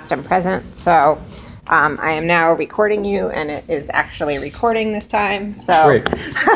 past and present. So I am now recording you, and it is actually recording this time. So Great.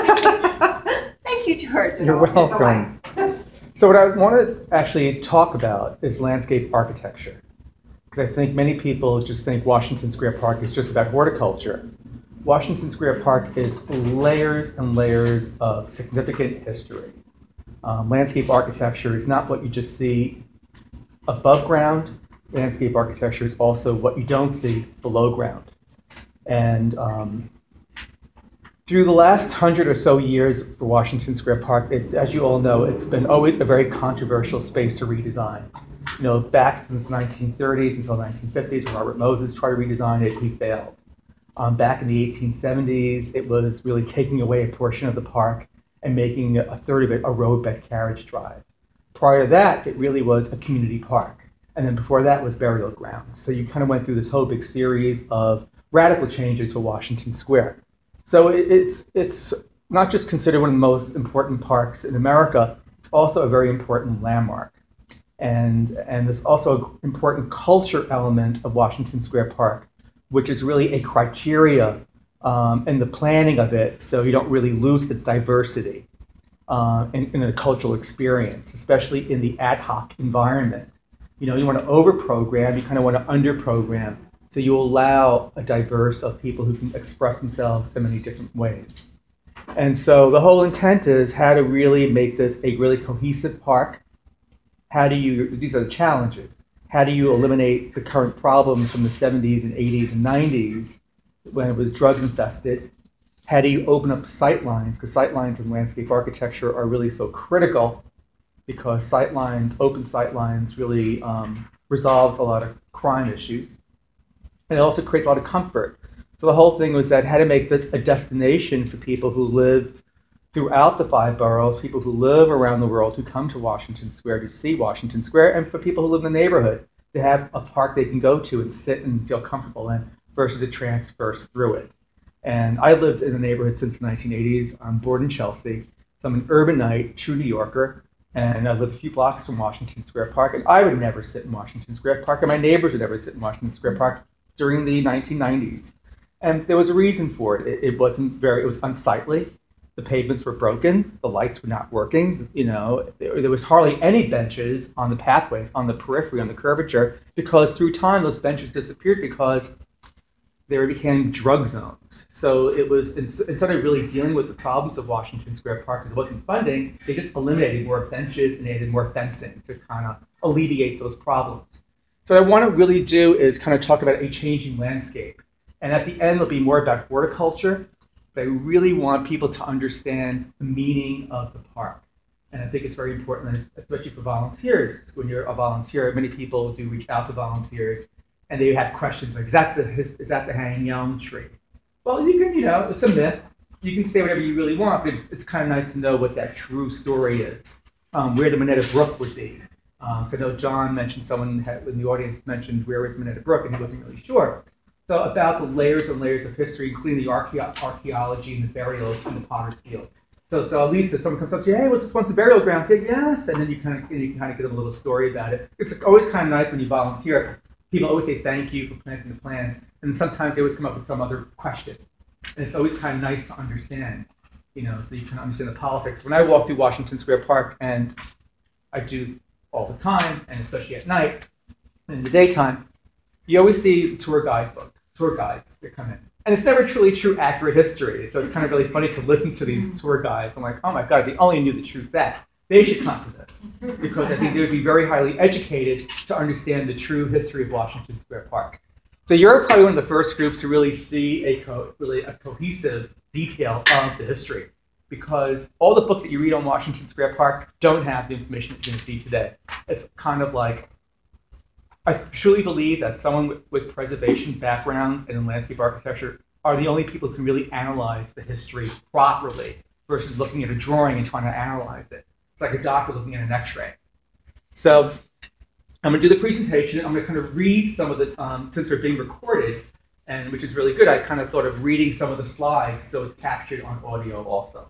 Thank you, George. You're welcome. So what I want to actually talk about is landscape architecture, because I think many people just think Washington Square Park is just about horticulture. Washington Square Park is layers and layers of significant history. Landscape architecture is not what you just see above ground. Landscape architecture is also what you don't see below ground. And through the last 100 or so years for Washington Square Park, as you all know, it's been always a very controversial space to redesign. You know, back since the 1930s until 1950s, when Robert Moses tried to redesign it, he failed. Back in the 1870s, it was really taking away a portion of the park and making a third of it a roadbed carriage drive. Prior to that, it really was a community park. And then before that was burial ground. So you kind of went through this whole big series of radical changes to Washington Square. So it's not just considered one of the most important parks in America, it's also a very important landmark. And there's also an important culture element of Washington Square Park, which is really a criteria in the planning of it, so you don't really lose its diversity in a cultural experience, especially in the ad hoc environment. You know, you want to over-program, you kind of want to under-program, so you allow a diverse of people who can express themselves in many different ways. And so the whole intent is how to really make this a really cohesive park. These are the challenges. How do you eliminate the current problems from the 70s and 80s and 90s when it was drug infested? How do you open up sightlines? Because sightlines in landscape architecture are really so critical, because open sightlines really resolves a lot of crime issues. And it also creates a lot of comfort. So the whole thing was that how to make this a destination for people who live throughout the 5 boroughs, people who live around the world who come to Washington Square to see Washington Square, and for people who live in the neighborhood to have a park they can go to and sit and feel comfortable in versus a transverse through it. And I lived in the neighborhood since the 1980s. I'm born in Chelsea, so I'm an urbanite, true New Yorker, and I live a few blocks from Washington Square Park, and I would never sit in Washington Square Park, and my neighbors would never sit in Washington Square Park during the 1990s. And there was a reason for it. It was unsightly. The pavements were broken. The lights were not working. You know, there was hardly any benches on the pathways, on the periphery, on the curvature, because through time those benches disappeared because they became drug zones. So it was, instead of really dealing with the problems of Washington Square Park because it wasn't funding, they just eliminated more benches and added more fencing to kind of alleviate those problems. So what I want to really do is kind of talk about a changing landscape. And at the end, it'll be more about horticulture. But I really want people to understand the meaning of the park. And I think it's very important, especially for volunteers. When you're a volunteer, many people do reach out to volunteers, and they have questions like, is that the hanging elm tree? Well, you can, it's a myth. You can say whatever you really want, but it's kind of nice to know what that true story is, where the Minetta Brook would be. So I know John mentioned, someone in the audience mentioned where is Minetta Brook, and he wasn't really sure. So about the layers and layers of history, including the archaeology and the burials in the Potter's Field. So at least if someone comes up to you, hey, was this once a burial ground? Yeah, yes, and then you kind of give them a little story about it. It's always kind of nice when you volunteer. People always say thank you for planting the plants, and sometimes they always come up with some other question. And it's always kind of nice to understand, so you can understand the politics. When I walk through Washington Square Park, and I do all the time, and especially at night and in the daytime, you always see tour guides that come in. And it's never truly true, accurate history. So it's kind of really funny to listen to these tour guides. I'm like, oh my God, if they only knew the true facts, they should come to this. Because I think they would be very highly educated to understand the true history of Washington Square Park. So you're probably one of the first groups to really see a cohesive detail of the history. Because all the books that you read on Washington Square Park don't have the information that you're going to see today. It's kind of like, I truly believe that someone with preservation background and in landscape architecture are the only people who can really analyze the history properly versus looking at a drawing and trying to analyze it. It's like a doctor looking at an x-ray. So I'm going to do the presentation. I'm going to kind of read some of the, since they're being recorded, and which is really good, I kind of thought of reading some of the slides so it's captured on audio also.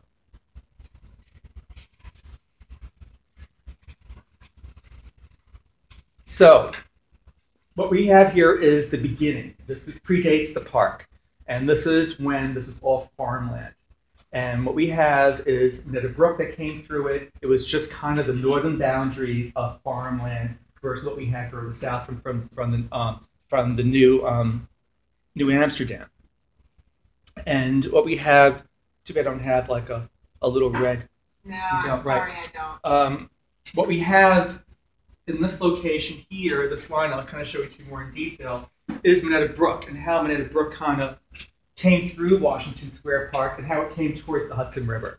So what we have here is the beginning. This predates the park. And this is when this is all farmland. And what we have is a brook that came through it. It was just kind of the northern boundaries of farmland versus what we had further south from the New Amsterdam. And what we have, too bad I don't have like a little red. No, I'm sorry, I don't. What we have in this location here, this line I'll kind of show you two more in detail, is Monetta Brook and how Monetta Brook kind of came through Washington Square Park and how it came towards the Hudson River.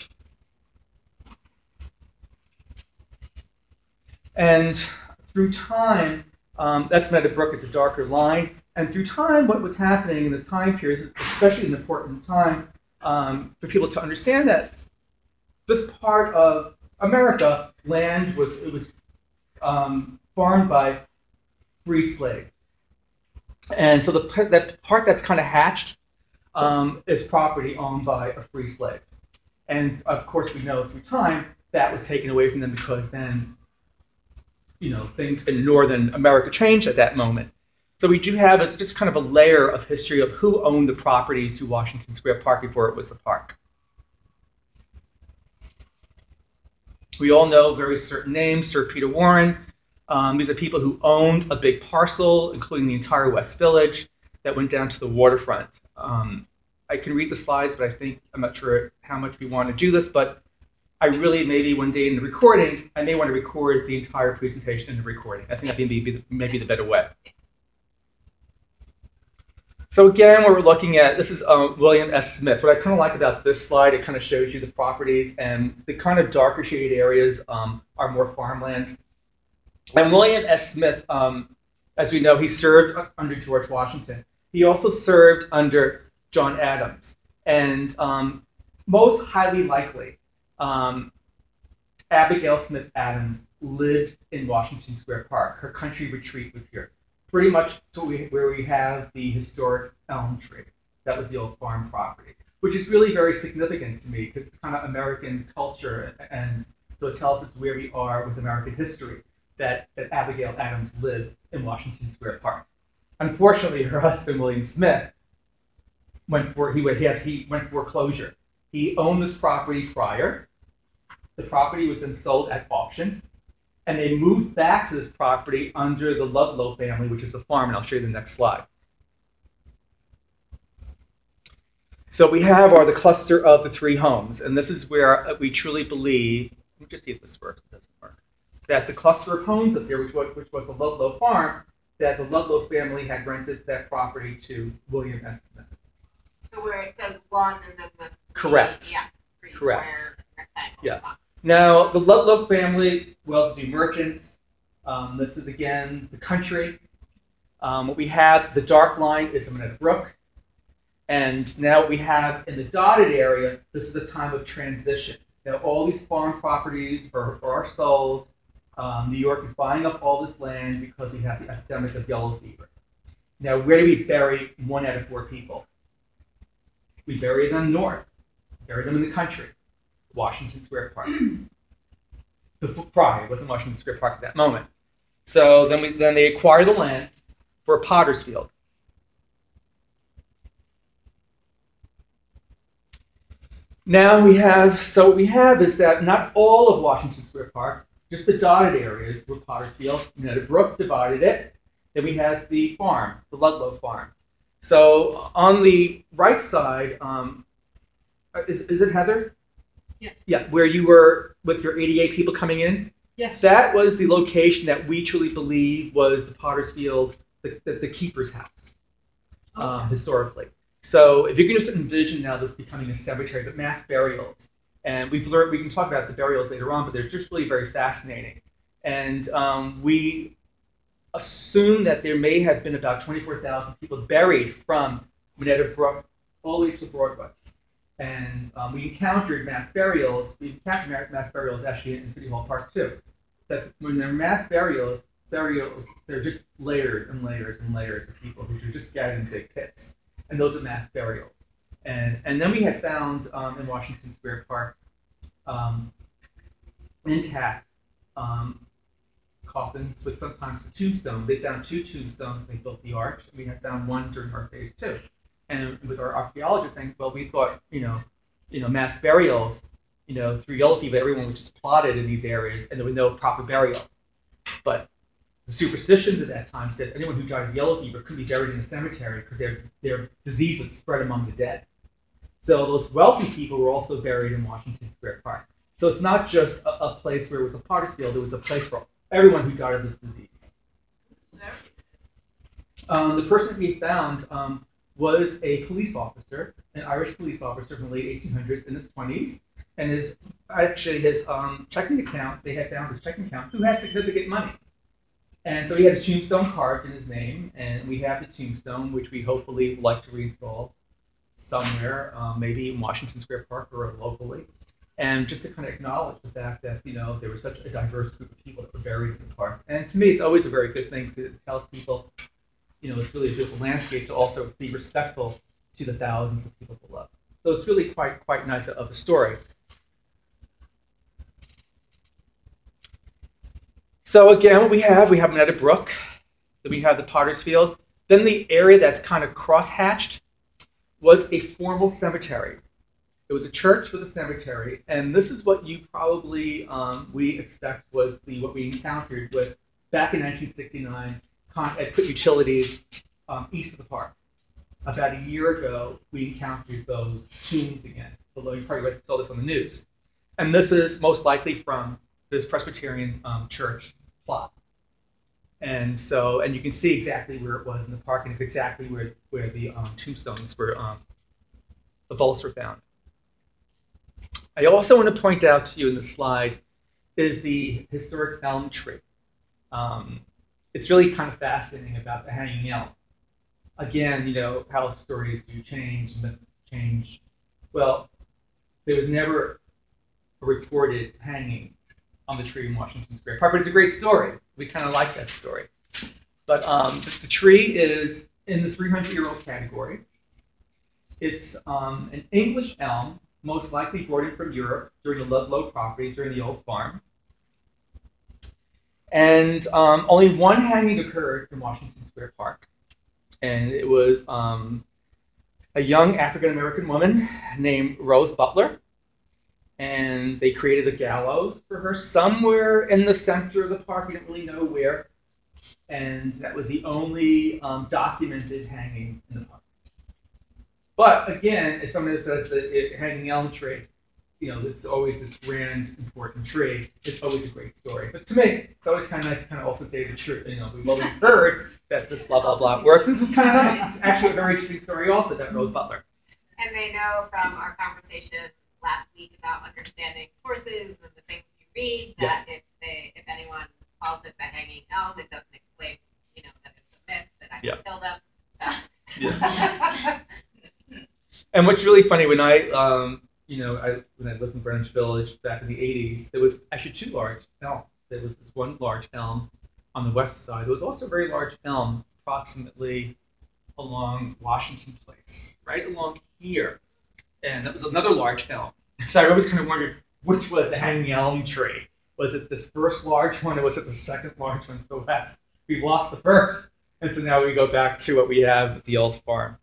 And through time, that's Monetta Brook is a darker line. And through time, what was happening in this time period, is especially an important time for people to understand that this part of America, land was farmed by freed slaves. And so that part that's kind of hatched is property owned by a free slave. And of course, we know through time that was taken away from them because then, things in northern America changed at that moment. So we do have just kind of a layer of history of who owned the properties to Washington Square Park before it was a park. We all know very certain names, Sir Peter Warren. These are people who owned a big parcel, including the entire West Village, that went down to the waterfront. I can read the slides, but I'm not sure how much we want to do this, but I really, maybe one day in the recording, I may want to record the entire presentation in the recording. I think that may be the better way. So again, what we're looking at, this is William S. Smith. What I kind of like about this slide, it kind of shows you the properties, and the kind of darker shaded areas are more farmland. And William S. Smith, as we know, he served under George Washington. He also served under John Adams. And most highly likely, Abigail Smith Adams lived in Washington Square Park. Her country retreat was here. Pretty much where we have the historic elm tree. That was the old farm property, which is really very significant to me because it's kind of American culture, and so it tells us where we are with American history, that Abigail Adams lived in Washington Square Park. Unfortunately, her husband, William Smith, went foreclosure. He owned this property prior. The property was then sold at auction. And they moved back to this property under the Ludlow family, which is a farm, and I'll show you the next slide. So we have the cluster of the three homes, and this is where we truly believe, let me just see if this works, it doesn't work, that the cluster of homes up there, which was the Ludlow farm, that the Ludlow family had rented that property to William S. Smith. So where it says one and then the Correct. Three Correct. Square rectangle. Yeah. Now, the Ludlow family, well-to-do merchants. This is, again, the country. What we have, the dark line is Monetta Brook. And now what we have in the dotted area, this is a time of transition. Now, all these farm properties are sold. New York is buying up all this land because we have the epidemic of yellow fever. Now, where do we bury 1 out of 4 people? We bury them north, bury them in the country. Washington Square Park. It wasn't Washington Square Park at that moment. So then they acquire the land for Potter's Field. Now what we have is that not all of Washington Square Park, just the dotted areas were Potter's Field. Monetta Brook divided it. Then we had the farm, the Ludlow farm. So on the right side, is it Heather? Yes. Yeah, where you were with your 88 people coming in? Yes. That was the location that we truly believe was the Potter's Field, the keeper's house, historically. So if you can just envision now this becoming a cemetery, but mass burials. And we can talk about the burials later on, but they're just really very fascinating. And we assume that there may have been about 24,000 people buried from Monetta Brook all the way to Broadway. And we encountered mass burials. We encountered mass burials actually in City Hall Park too. That when they're mass burials, they're just layers and layers and layers of people who are just scattered in big pits. And those are mass burials. And then we had found in Washington Square Park intact coffins with sometimes a tombstone. They found 2 tombstones. They built the arch. We had found one during our phase 2. And with our archaeologists saying, well, we thought, mass burials, through yellow fever, everyone was just plotted in these areas, and there was no proper burial. But the superstitions at that time said anyone who died of yellow fever couldn't be buried in a cemetery because their disease would spread among the dead. So those wealthy people were also buried in Washington Square Park. So it's not just a place where it was a potter's field, it was a place for everyone who died of this disease. The person we found was a police officer, an Irish police officer from the late 1800s in his 20s, and his checking account, they had found his checking account, who had significant money. And so he had a tombstone carved in his name, and we have the tombstone, which we hopefully would like to reinstall somewhere, maybe in Washington Square Park or locally. And just to kind of acknowledge the fact that, there was such a diverse group of people that were buried in the park. And to me, it's always a very good thing because it tells people, it's really a beautiful landscape to also be respectful to the thousands of people below. So it's really quite nice of a story. So again, what we have Minetta Brook, then we have the Potter's Field. Then the area that's kind of cross-hatched was a formal cemetery. It was a church with a cemetery, and this is what you probably we expect was what we encountered with back in 1969 at Quick Utilities east of the park. About a year ago, we encountered those tombs again. Although you probably saw this on the news, and this is most likely from this Presbyterian church plot. And you can see exactly where it was in the park, and it's exactly where the tombstones were, the vaults were found. I also want to point out to you in the slide is the historic elm tree. It's really kind of fascinating about the hanging elm. Again, how stories do change, myths change. Well, there was never a reported hanging on the tree in Washington Square Park, but it's a great story. We kind of like that story. But the tree is in the 300-year-old category. It's an English elm, most likely brought in from Europe during the Ludlow property, during the old farm. And only one hanging occurred in Washington Square Park. And it was a young African-American woman named Rose Butler. And they created a gallows for her somewhere in the center of the park. We don't really know where. And that was the only documented hanging in the park. But again, if someone says that hanging elm tree, it's always this grand, important tree, it's always a great story. But to me, it's always kind of nice to kind of also say the truth. We've already heard that this blah, blah, blah works. And it's kind of nice. It's actually a very interesting story also, that Rose Butler. And they know from our conversation last week about understanding sources and the things you read, that yes. if anyone calls it the hanging elm, it doesn't explain, that it's a myth, that I can kill them. So. Yeah. And what's really funny, when I lived in Greenwich Village back in the 80s, there was actually 2 large elms. There was this one large elm on the west side. There was also a very large elm approximately along Washington Place, right along here. And that was another large elm. So I always kind of wondered, which was the hanging elm tree? Was it this first large one, or was it the second large one to the west? We lost the first. And so now we go back to what we have at the old farm.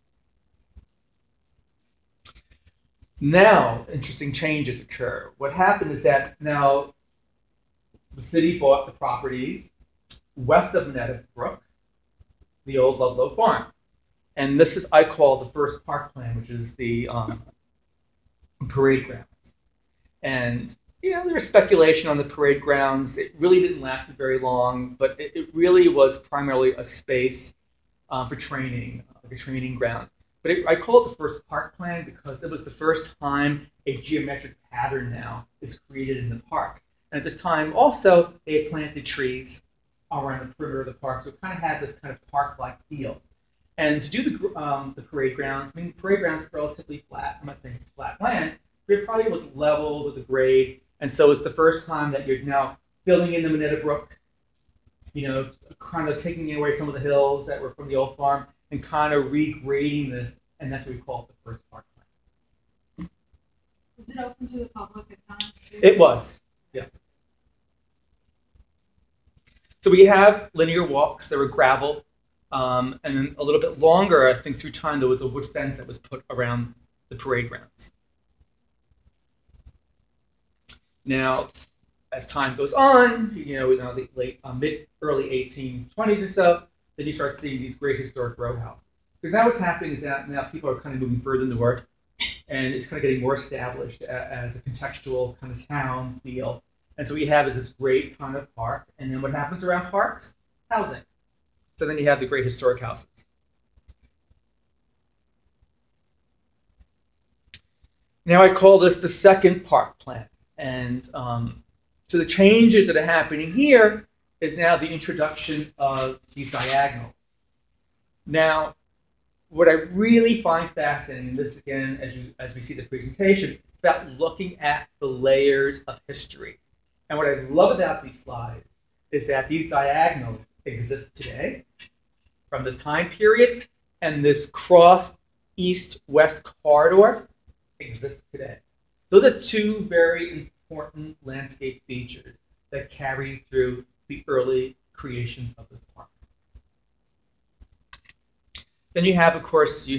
Now, interesting changes occur. What happened is that now the city bought the properties west of Minetta Brook, the old Ludlow farm. And this is, I call, the first park plan, which is the parade grounds. And, there was speculation on the parade grounds. It really didn't last very long, but it really was primarily a space for training, like a training ground. But I call it the first park plan because it was the first time a geometric pattern now is created in the park. And at this time, also, they had planted trees around the perimeter of the park, so it kind of had this kind of park-like feel. And to do the parade grounds, the parade grounds are relatively flat. I'm not saying it's flat land, but it probably was level with the grade. And so it's the first time that you're now filling in the Minetta Brook, kind of taking away some of the hills that were from the old farm and kind of regrading this, and that's what we call it the first park plan. Was it open to the public at times? It was, yeah. So we have linear walks that were gravel, and then a little bit longer, I think through time, there was a wood fence that was put around the parade grounds. Now, as time goes on, the early 1820s or so, then you start seeing these great historic row houses. Because now what's happening is that now people are kind of moving further north, and it's kind of getting more established as a contextual kind of town feel. And so what you have is this great kind of park, and then what happens around parks? Housing. So then you have the great historic houses. Now I call this the second park plan. And so the changes that are happening here is now the introduction of these diagonals. Now, what I really find fascinating, and this again, as we see the presentation, it's about looking at the layers of history. And what I love about these slides is that these diagonals exist today from this time period, and this cross east-west corridor exists today. Those are two very important landscape features that carry through the early creations of this park. Then you have, of course, the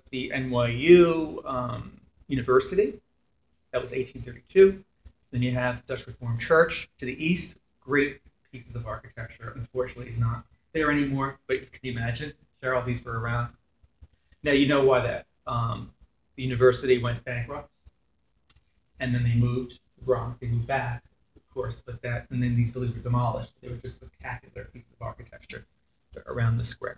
NYU University. That was 1832. Then you have the Dutch Reformed Church to the east. Great pieces of architecture. Unfortunately, not there anymore, but can you imagine? Sure, all these were around. Now, you know why that. The university went bankrupt, and then they moved to the Bronx. They moved back, of course, and then these buildings were demolished. They were just spectacular pieces of architecture around the square.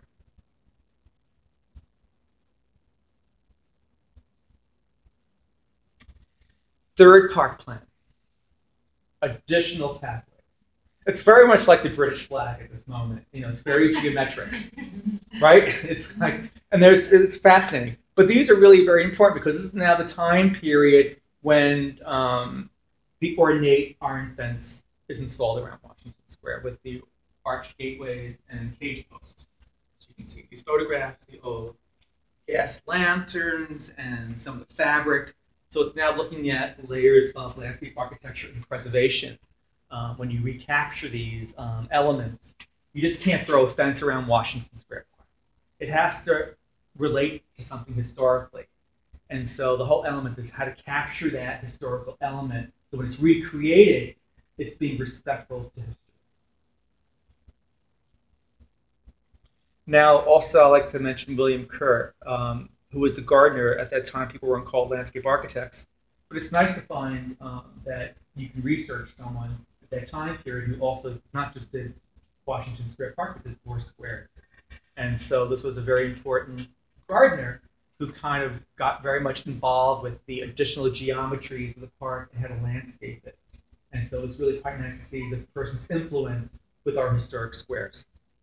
Third park plan, additional pathways. It's very much like the British flag at this moment. It's very geometric, right? It's like, and it's fascinating. But these are really very important because this is now the time period when the ornate iron fence is installed around Washington Square with the arched gateways and cage posts. So you can see these photographs, the old gas lanterns and some of the fabric. So it's now looking at layers of landscape architecture and preservation. When you recapture these elements, you just can't throw a fence around Washington Square Park. It has to relate to something historically. And so the whole element is how to capture that historical element. So when it's recreated, it's being respectful to history. Now, also, I'd like to mention William Kerr, who was the gardener at that time. People weren't called landscape architects. But it's nice to find that you can research someone at that time period who also not just did Washington Square Park, but did 4 squares. And so this was a very important gardener who kind of got very much involved with the additional geometries of the park and how to landscape it. And so it's really quite nice to see this person's influence with our historic squares.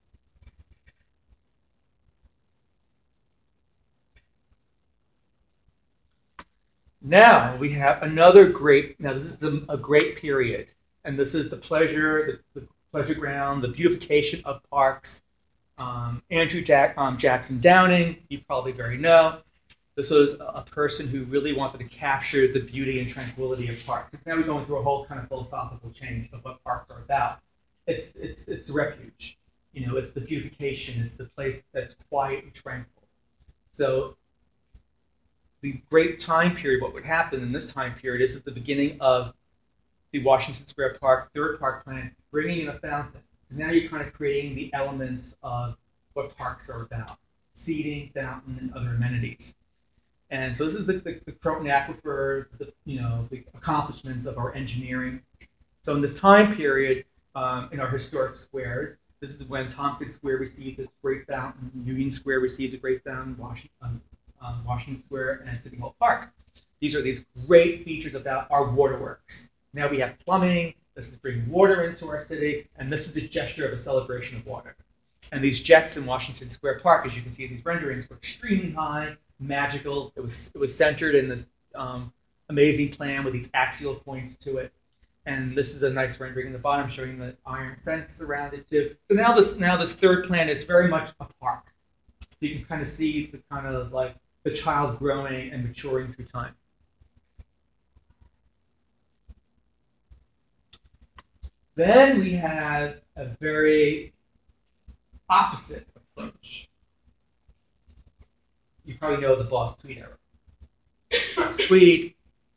Now we have another great, this is a great period. And this is the pleasure ground, the beautification of parks. Andrew Jackson Downing, you probably very know. This was a person who really wanted to capture the beauty and tranquility of parks. Now we're going through a whole kind of philosophical change of what parks are about. It's refuge. It's the beautification. It's the place that's quiet and tranquil. So the great time period, what would happen in this time period, is the beginning of the Washington Square Park third park plan, bringing in a fountain. Now you're kind of creating the elements of what parks are about: seating, fountain, and other amenities. And so this is the Croton Aquifer, the accomplishments of our engineering. So in this time period, in our historic squares, this is when Tompkins Square received its great fountain, Union Square received a great fountain, Washington Square, and City Hall Park. These are these great features about our waterworks. Now we have plumbing. This is bringing water into our city, and this is a gesture of a celebration of water. And these jets in Washington Square Park, as you can see in these renderings, were extremely high, magical. It was centered in this amazing plan with these axial points to it. And this is a nice rendering in the bottom showing the iron fence around it too. So now this third plan is very much a park. So you can kind of see the kind of like the child growing and maturing through time. Then we have a very opposite approach. You probably know the Boss Tweed era. Boss Tweed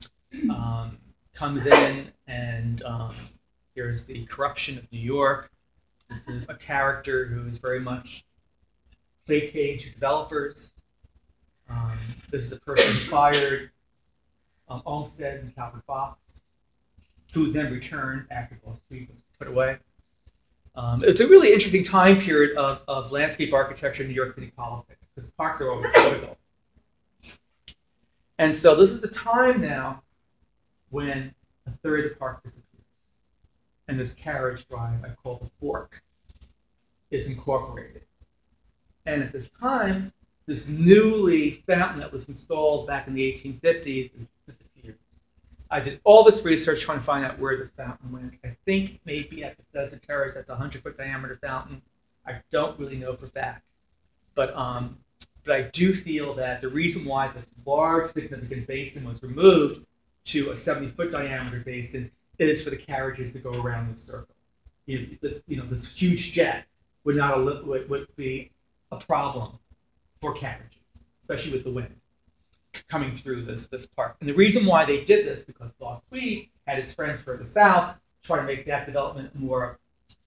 comes in, and here's the corruption of New York. This is a character who is very much placating to developers. This is a person who fired Olmsted and Calvin Fox, who then returned after Boss Tweed was put away. It's a really interesting time period of landscape architecture in New York City politics, because parks are always political. And so this is the time now when a third of the park disappears. And this carriage drive I call the Fork is incorporated. And at this time, this newly fountain that was installed back in the 1850s is disappeared. I did all this research trying to find out where this fountain went. I think maybe at Bethesda Terrace, that's a 100-foot diameter fountain. I don't really know for fact. But I do feel that the reason why this large significant basin was removed to a 70-foot diameter basin is for the carriages to go around the circle. This huge jet would be a problem for carriages, especially with the wind coming through this park. And the reason why they did this, because Boss Tweed had his friends further south try to make that development more,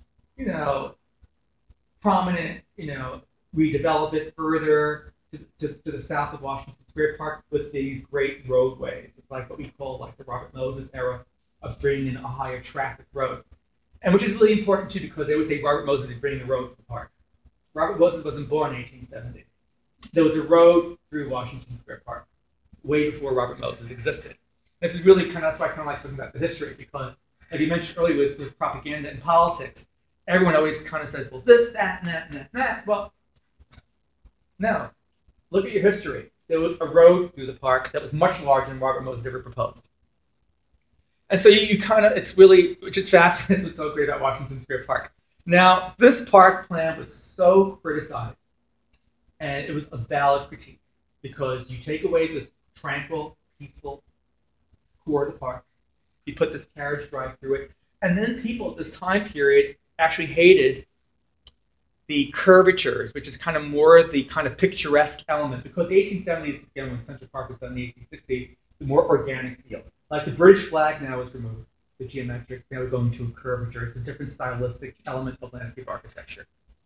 prominent, redevelop it further to the south of Washington Square Park with these great roadways. It's like what we call like the Robert Moses era of bringing in a higher traffic road. And which is really important too, because they would say Robert Moses is bringing the road to the park. Robert Moses wasn't born in 1870. There was a road through Washington Square Park way before Robert Moses existed. This is really that's why I kind of like talking about the history, because like you mentioned earlier with propaganda and politics, everyone always kind of says, well, this, that, and that, and that, and that. Well, no. Look at your history. There was a road through the park that was much larger than Robert Moses ever proposed. And so you kind of, it's really, which is fascinating, what's so great about Washington Square Park. Now, this park plan was so criticized, and it was a valid critique, because you take away this tranquil, peaceful core of the park, you put this carriage drive through it, and then people at this time period actually hated the curvatures, which is kind of more the kind of picturesque element, because the 1870s, again, when Central Park was done in the 1860s, the more organic feel. Like the British flag now is removed, the geometric, now we're going to a curvature. It's a different stylistic element of landscape architecture.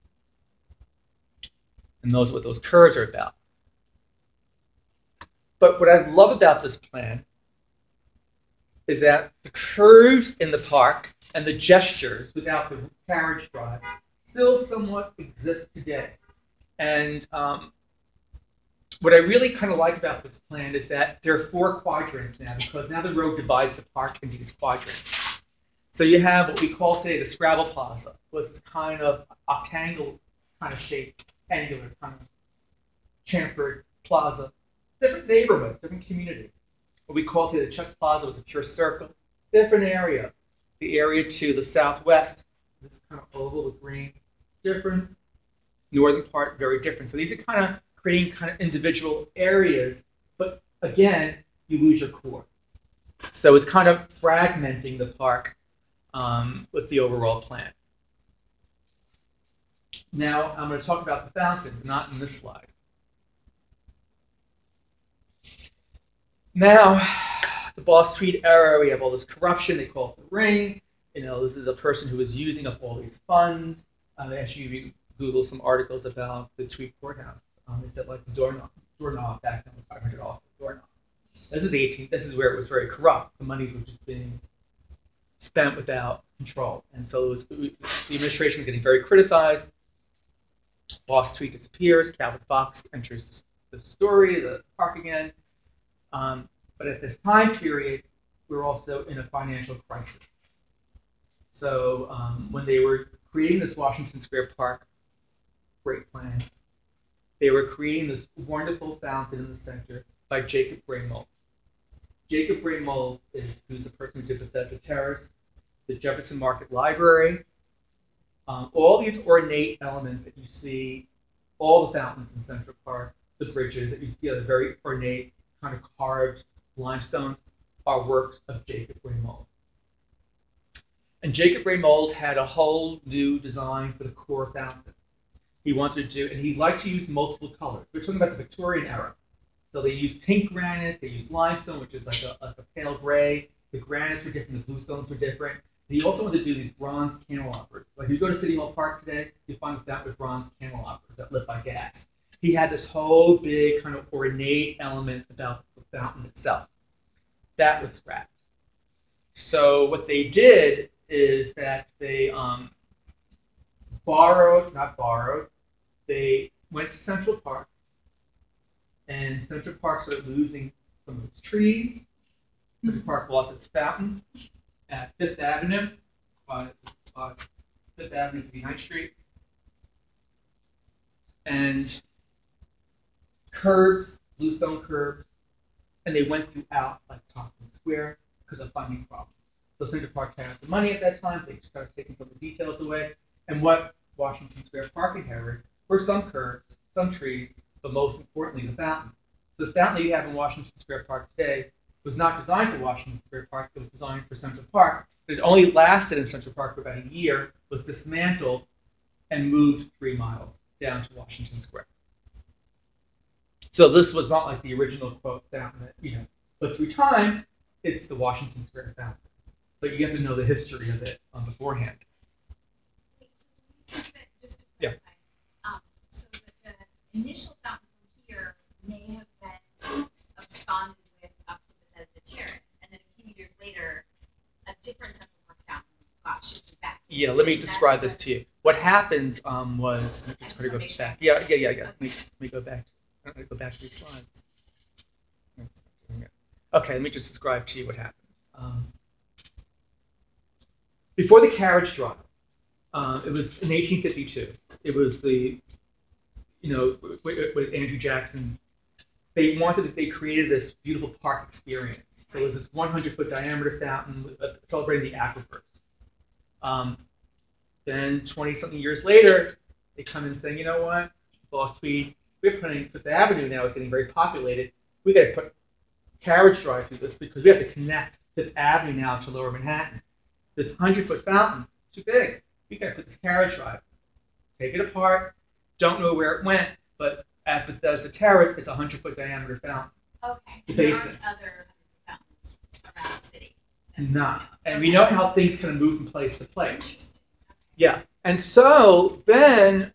And those are what those curves are about. But what I love about this plan is that the curves in the park and the gestures without the carriage drive still somewhat exist today. And what I really kind of like about this plan is that there are 4 quadrants now, because now the road divides the park into these quadrants. So you have what we call today the Scrabble Plaza, was this kind of octangle kind of shape, angular kind of chamfered plaza. Different neighborhood, different community. What we call today the Chess Plaza was a pure circle. Different area. The area to the southwest, this kind of oval with green, different. Northern part, very different. So these are kind of creating kind of individual areas, but again, you lose your core. So it's kind of fragmenting the park with the overall plan. Now I'm going to talk about the fountain, not in this slide. Now, the Boss Tweed era, we have all this corruption. They call it the ring. This is a person who is using up all these funds. Actually, you Google some articles about the Tweed Courthouse. They said like the doorknob back then was $500 for the doorknob. This is where it was very corrupt. The monies were just being spent without control, and so the administration was getting very criticized. Boss Tweed disappears. Calvin Fox enters the story, the park again. But at this time period, we're also in a financial crisis. So when they were creating this Washington Square Park great plan, they were creating this wonderful fountain in the center by Jacob Bray-Moll. Jacob Bray-Moll who's the person who did Bethesda Terrace, the Jefferson Market Library, all these ornate elements that you see, all the fountains in Central Park, the bridges that you see are the very ornate, kind of carved limestones, are works of Jacob Bray-Moll. And Jacob Ray Mould had a whole new design for the core fountain. He wanted to do, and he liked to use multiple colors. We're talking about the Victorian era. So they used pink granite, they used limestone, which is like a pale gray. The granites were different, the bluestones were different. He also wanted to do these bronze candelabras. Like if you go to City Hall Park today, you find that with bronze candelabras that lit by gas. He had this whole big kind of ornate element about the fountain itself. That was scrapped. So what they did is that they they went to Central Park, and Central Park started losing some of its trees. Central Park lost its fountain at Fifth Avenue, Fifth Avenue to 9th Street, and curbs, bluestone curbs, and they went throughout like Tompkins Square because of funding problems. So Central Park had the money at that time. They started taking some of the details away, and what Washington Square Park inherited were some curbs, some trees, but most importantly, the fountain. So the fountain that you have in Washington Square Park today was not designed for Washington Square Park. It was designed for Central Park. It only lasted in Central Park for about a year, was dismantled, and moved 3 miles down to Washington Square. So this was not like the original quote fountain, but through time, it's the Washington Square fountain. But you have to know the history of it beforehand. Just to clarify, so that the initial fountain from here may have been absconded with up to Bethesda Terrace, and then a few years later, a different Central Park fountain got shifted back. Yeah, let me describe this to you. What happened was, let me go back. Yeah. Let me go back. I'm going to go back to these slides. Okay, let me just describe to you what happened. Before the carriage drive, it was in 1852. It was with Andrew Jackson. They created this beautiful park experience. So it was this 100-foot diameter fountain celebrating the aquifers. Then 20-something years later, they come in saying, you know what, Boss Tweed, we're putting Fifth Avenue now is getting very populated. We got to put carriage drive through this because we have to connect Fifth Avenue now to Lower Manhattan. This 100-foot fountain, too big. We got to put this carriage drive. Take it apart. Don't know where it went, but at Bethesda Terrace, it's a 100-foot diameter fountain. Okay. The And there basin. aren't other fountains around the city. Nah. And we know how things kind of move from place to place. Interesting. Yeah. And so then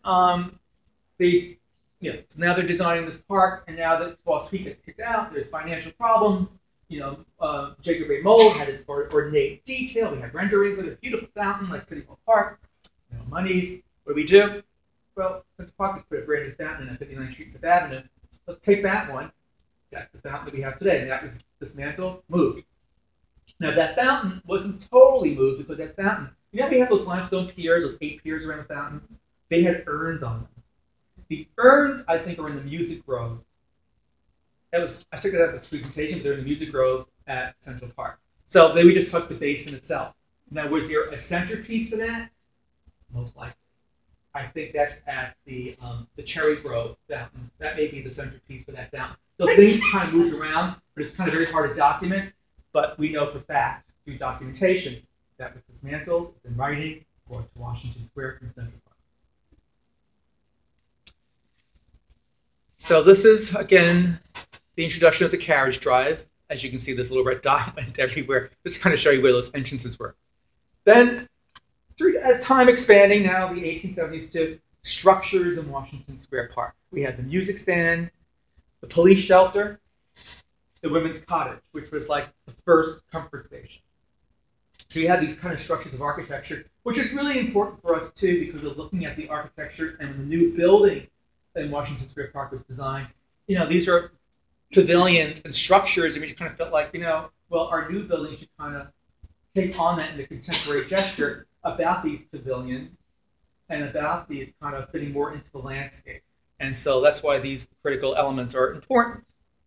so now they're designing this park, and now that Boss Tweed gets kicked out, there's financial problems. Jacob Ray Mould had his ornate detail. We had renderings of a beautiful fountain like City Hall Park. Monies. What do? Well, Central Park has put a brand new fountain in at 59th Street and Fifth Avenue. Let's take that one. That's the fountain that we have today. And that was dismantled, moved. Now, that fountain wasn't totally moved because that fountain, we have those limestone piers, those 8 piers around the fountain. They had urns on them. The urns, I think, are in the Music Grove. I took it out of this presentation, but they're in the Music Grove at Central Park. So we just took the basin itself. Now, was there a centerpiece for that? Most likely. I think that's at the Cherry Grove fountain. That may be the centerpiece for that fountain. Those things kind of moved around, but it's kind of very hard to document. But we know for fact, through documentation, that was dismantled, it's in writing, brought to Washington Square from Central Park. So this is, again, the introduction of the carriage drive. As you can see, this little red dot went everywhere. Just to kind of show you where those entrances were. Then, as time expanding now, the 1870s to structures in Washington Square Park. We had the music stand, the police shelter, the women's cottage, which was like the first comfort station. So you had these kind of structures of architecture, which is really important for us too, because we're looking at the architecture and the new building in Washington Square Park was designed. These are pavilions and structures, and we just kind of felt like, our new building should kind of take on that in the contemporary gesture about these pavilions and about these kind of fitting more into the landscape. And so that's why these critical elements are important.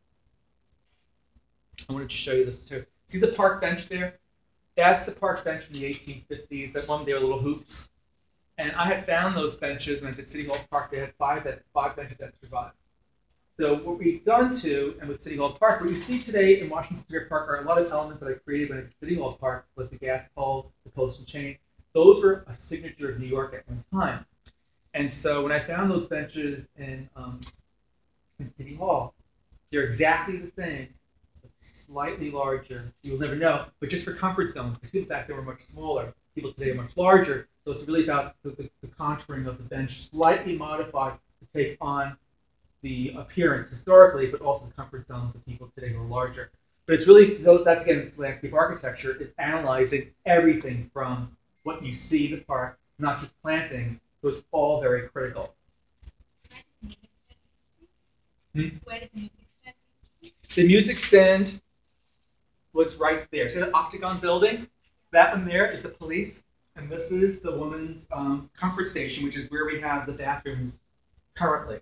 I wanted to show you this too. See the park bench there? That's the park bench from the 1850s. That one, they were little hoops. And I had found those benches when I did City Hall Park. They had five benches that survived. So what we've done too, and with City Hall Park, what you see today in Washington Square Park are a lot of elements that I created when I did City Hall Park, like the gas pole, the post and chain. Those were a signature of New York at one time. And so when I found those benches in City Hall, they're exactly the same, but slightly larger. You'll never know, but just for comfort zones, because people back then were much smaller. People today are much larger. So it's really about the contouring of the bench, slightly modified to take on the appearance historically, but also the comfort zones of people today who are larger. But it's really, that's again, it's landscape architecture. It's analyzing everything from what you see in the park, not just plantings. So it's all very critical. Where did the music stand? The music stand was right there. So the Octagon building, that one there is the police, and this is the women's comfort station, which is where we have the bathrooms currently.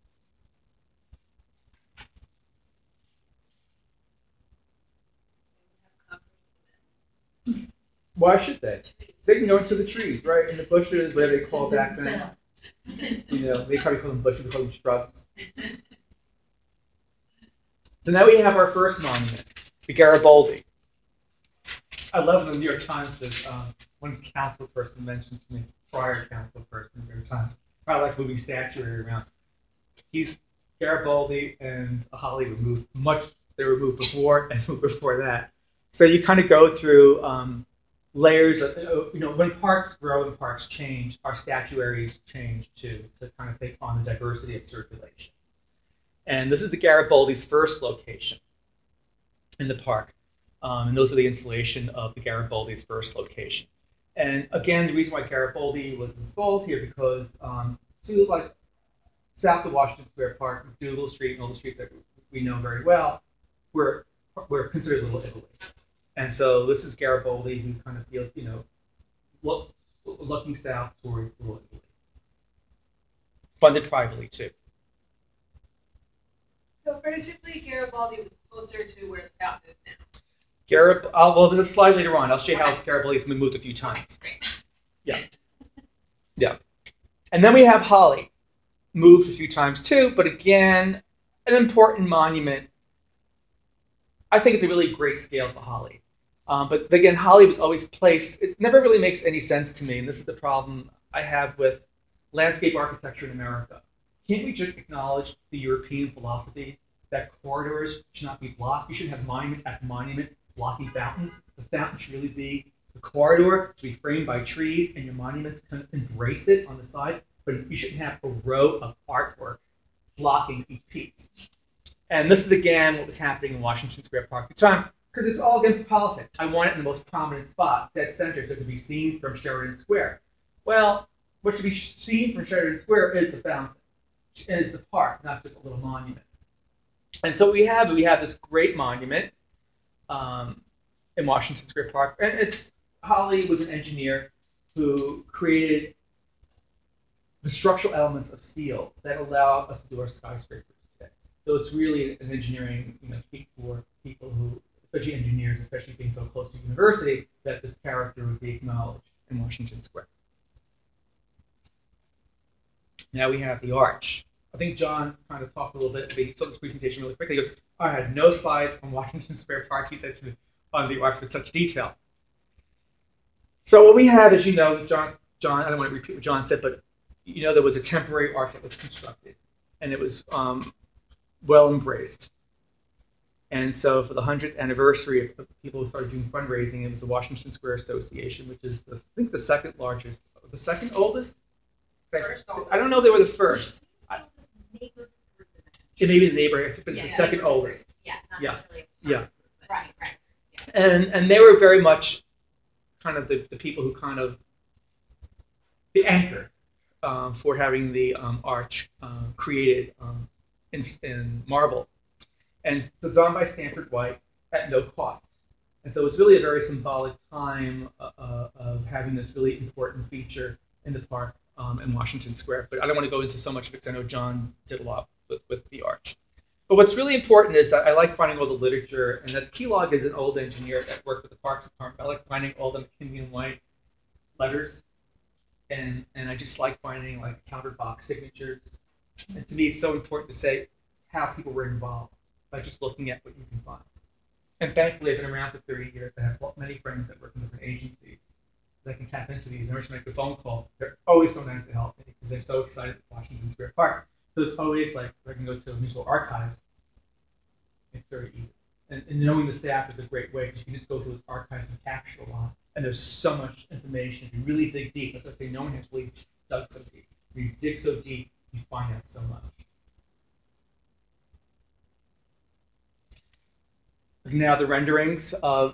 Why should they? They can go into the trees, right? In the bushes, whatever they call back then. You know, they probably call them bushes, we call them shrubs. So now we have our first monument, the Garibaldi. I love when the New York Times says, one council person mentioned to me, prior council person, New York Times, I like moving statuary around. He's Garibaldi and Holly were moved they were moved before and moved before that. So you kind of go through layers of, when parks grow and parks change, our statuaries change too, to kind of take on the diversity of circulation. And this is the Garibaldi's first location in the park. And those are the installation of the Garibaldi's first location. And again, the reason why Garibaldi was installed here because like south of Washington Square Park, McDougal Street, and all the streets that we know very well, were considered Little Italy. And so this is Garibaldi who kind of feels, looking south towards Little Italy. Funded privately too. So basically, Garibaldi was closer to where the fountain is now. Well, there's a slide later on. I'll show you how Garibaldi's been moved a few times. Okay, great. Yeah. And then we have Holly, moved a few times too, but again, an important monument. I think it's a really great scale for Holly. But again, Holly was always placed. It never really makes any sense to me, and this is the problem I have with landscape architecture in America. Can't we just acknowledge the European philosophies that corridors should not be blocked? You shouldn't have monument after monument blocking fountains. The fountain should really be the corridor to be framed by trees, and your monuments can embrace it on the sides, but you shouldn't have a row of artwork blocking each piece. And this is again what was happening in Washington Square Park at the time, because it's all again politics. I want it in the most prominent spot, dead center, so it can be seen from Sheridan Square. Well, what should be seen from Sheridan Square is the fountain, is the park, not just a little monument. And so we have this great monument in Washington Square Park, and Holly was an engineer who created the structural elements of steel that allow us to do our skyscrapers today. So it's really an engineering feat for people who, especially engineers, especially being so close to university, that this character would be acknowledged in Washington Square. Now we have the arch. I think John kind of talked a little bit. He saw this presentation really quickly. He goes, I had no slides on Washington Square Park, he said to me, on the arch with such detail. So what we have, as you know, John, I don't want to repeat what John said, but there was a temporary arch that was constructed, and it was well embraced. And so for the 100th anniversary of people who started doing fundraising, it was the Washington Square Association, which is, I think, the second largest, the second oldest? I don't know if they were the first. It may be the neighborhood, but it's the second oldest. Yeah, not necessarily. Yeah. Right. Yeah. And they were very much kind of the people who kind of the anchor for having the arch created in marble. And it's designed by Stanford White at no cost. And so it's really a very symbolic time of having this really important feature in the park in Washington Square. But I don't want to go into so much of it because I know John did a lot with the arch. But what's really important is that I like finding all the literature, and that's Kellogg is an old engineer that worked with the Parks Department. I like finding all the McKinney and White letters, and I just like finding like counterbox signatures. And to me, it's so important to say, how people were involved by just looking at what you can find. And thankfully, I've been around for 30 years. I have many friends that work in different agencies that can tap into these. Every time I make a phone call, they're always so nice to help me because they're so excited at Washington Square Park. So it's always like, if I can go to the municipal archives, it's very easy. And knowing the staff is a great way because you can just go to those archives and capture a lot. And there's so much information. If you really dig deep, that's what I say, no one has really dug so deep. When you dig so deep, you find out so much. Now the renderings of,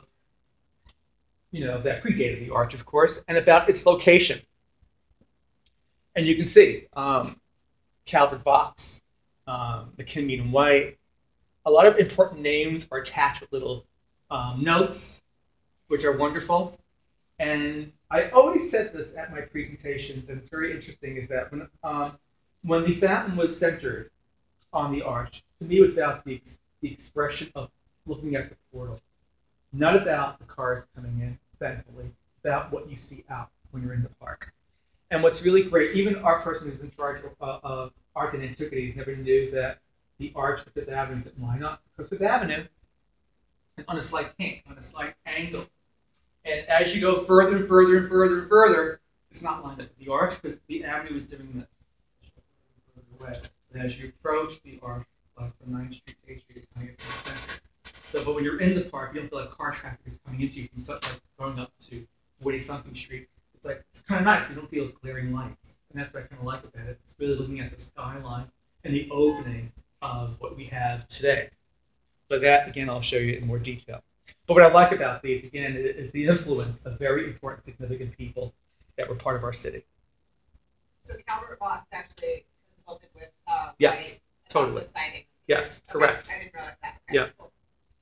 that predated the arch, of course, and about its location. And you can see Calvert Vaux, McKinley and White. A lot of important names are attached with little notes, which are wonderful. And I always said this at my presentations, and it's very interesting, is that when the fountain was centered on the arch, to me it was about the expression of looking at the portal, not about the cars coming in, thankfully. It's about what you see out when you're in the park. And what's really great, even our person who's in charge of art and antiquities never knew that the arch of Fifth Avenue didn't line up, because Fifth Avenue is on a slight kink, on a slight angle. And as you go further and further and further and further, it's not lined up with the arch because the avenue is doing this. Further away. And as you approach the arch, like from 9th Street to 8th Street, it's kind of gets to the center. So, but when you're in the park, you don't feel like car traffic is coming into you from such like going up to 40-something Street. It's kind of nice. You don't see those glaring lights. And that's what I kind of like about it. It's really looking at the skyline and the opening of what we have today. But that, again, I'll show you in more detail. But what I like about these, again, is the influence of very important, significant people that were part of our city. So Calvert Vaux actually consulted with yes, totally. The siting. Yes, correct. Okay, I didn't realize that. Okay, yeah. Cool.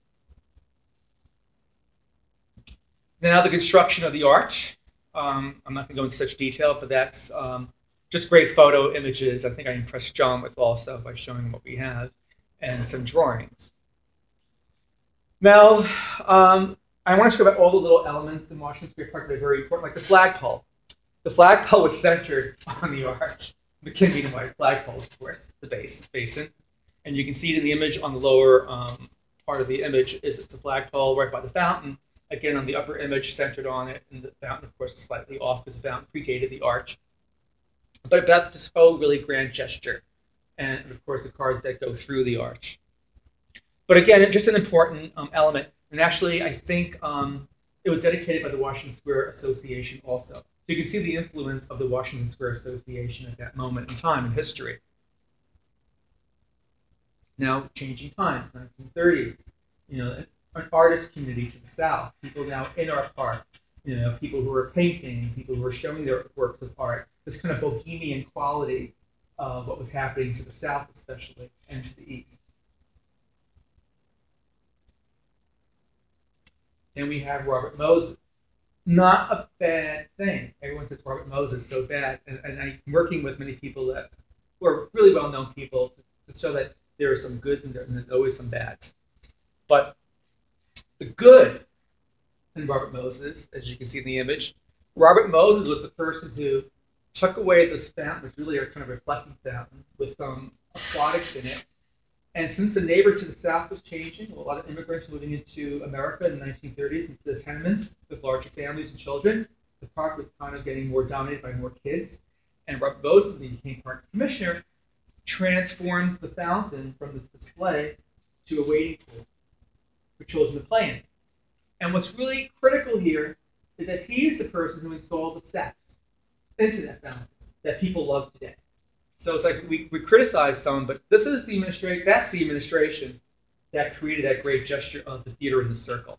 Now the construction of the arch. I'm not going to go into such detail, but that's just great photo images. I think I impressed John with also by showing him what we have and some drawings. Now, I want to talk about all the little elements in Washington Square Park that are very important, like the flagpole. The flagpole was centered on the arch. McKinley and White flagpole, of course, the basin. And you can see it in the image on the lower part of the image is it's a flagpole right by the fountain. Again, on the upper image, centered on it, and the fountain, of course, is slightly off because the fountain predated the arch. But about this whole really grand gesture, and of course, the cars that go through the arch. But again, just an important element. And actually, I think it was dedicated by the Washington Square Association also. So you can see the influence of the Washington Square Association at that moment in time in history. Now, changing times, 1930s, an artist community to the south, people now in our park, people who are painting, people who are showing their works of art, this kind of bohemian quality of what was happening to the south especially, and to the east. Then we have Robert Moses. Not a bad thing. Everyone says Robert Moses is so bad. And I'm working with many people who are really well-known people to show that there are some goods and there's always some bads. But the good in Robert Moses, as you can see in the image, Robert Moses was the person who took away this fountain, which really are kind of reflecting fountain, with some aquatics in it. And since the neighbor to the south was changing, a lot of immigrants moving into America in the 1930s into the tenements with larger families and children, the park was kind of getting more dominated by more kids. And Robert Moses, when he became parks commissioner, transformed the fountain from this display to a wading pool for children to play in. And what's really critical here is that he is the person who installed the steps into that fountain that people love today. So it's like we criticize some, but this is the administration. That's the administration that created that great gesture of the theater in the circle.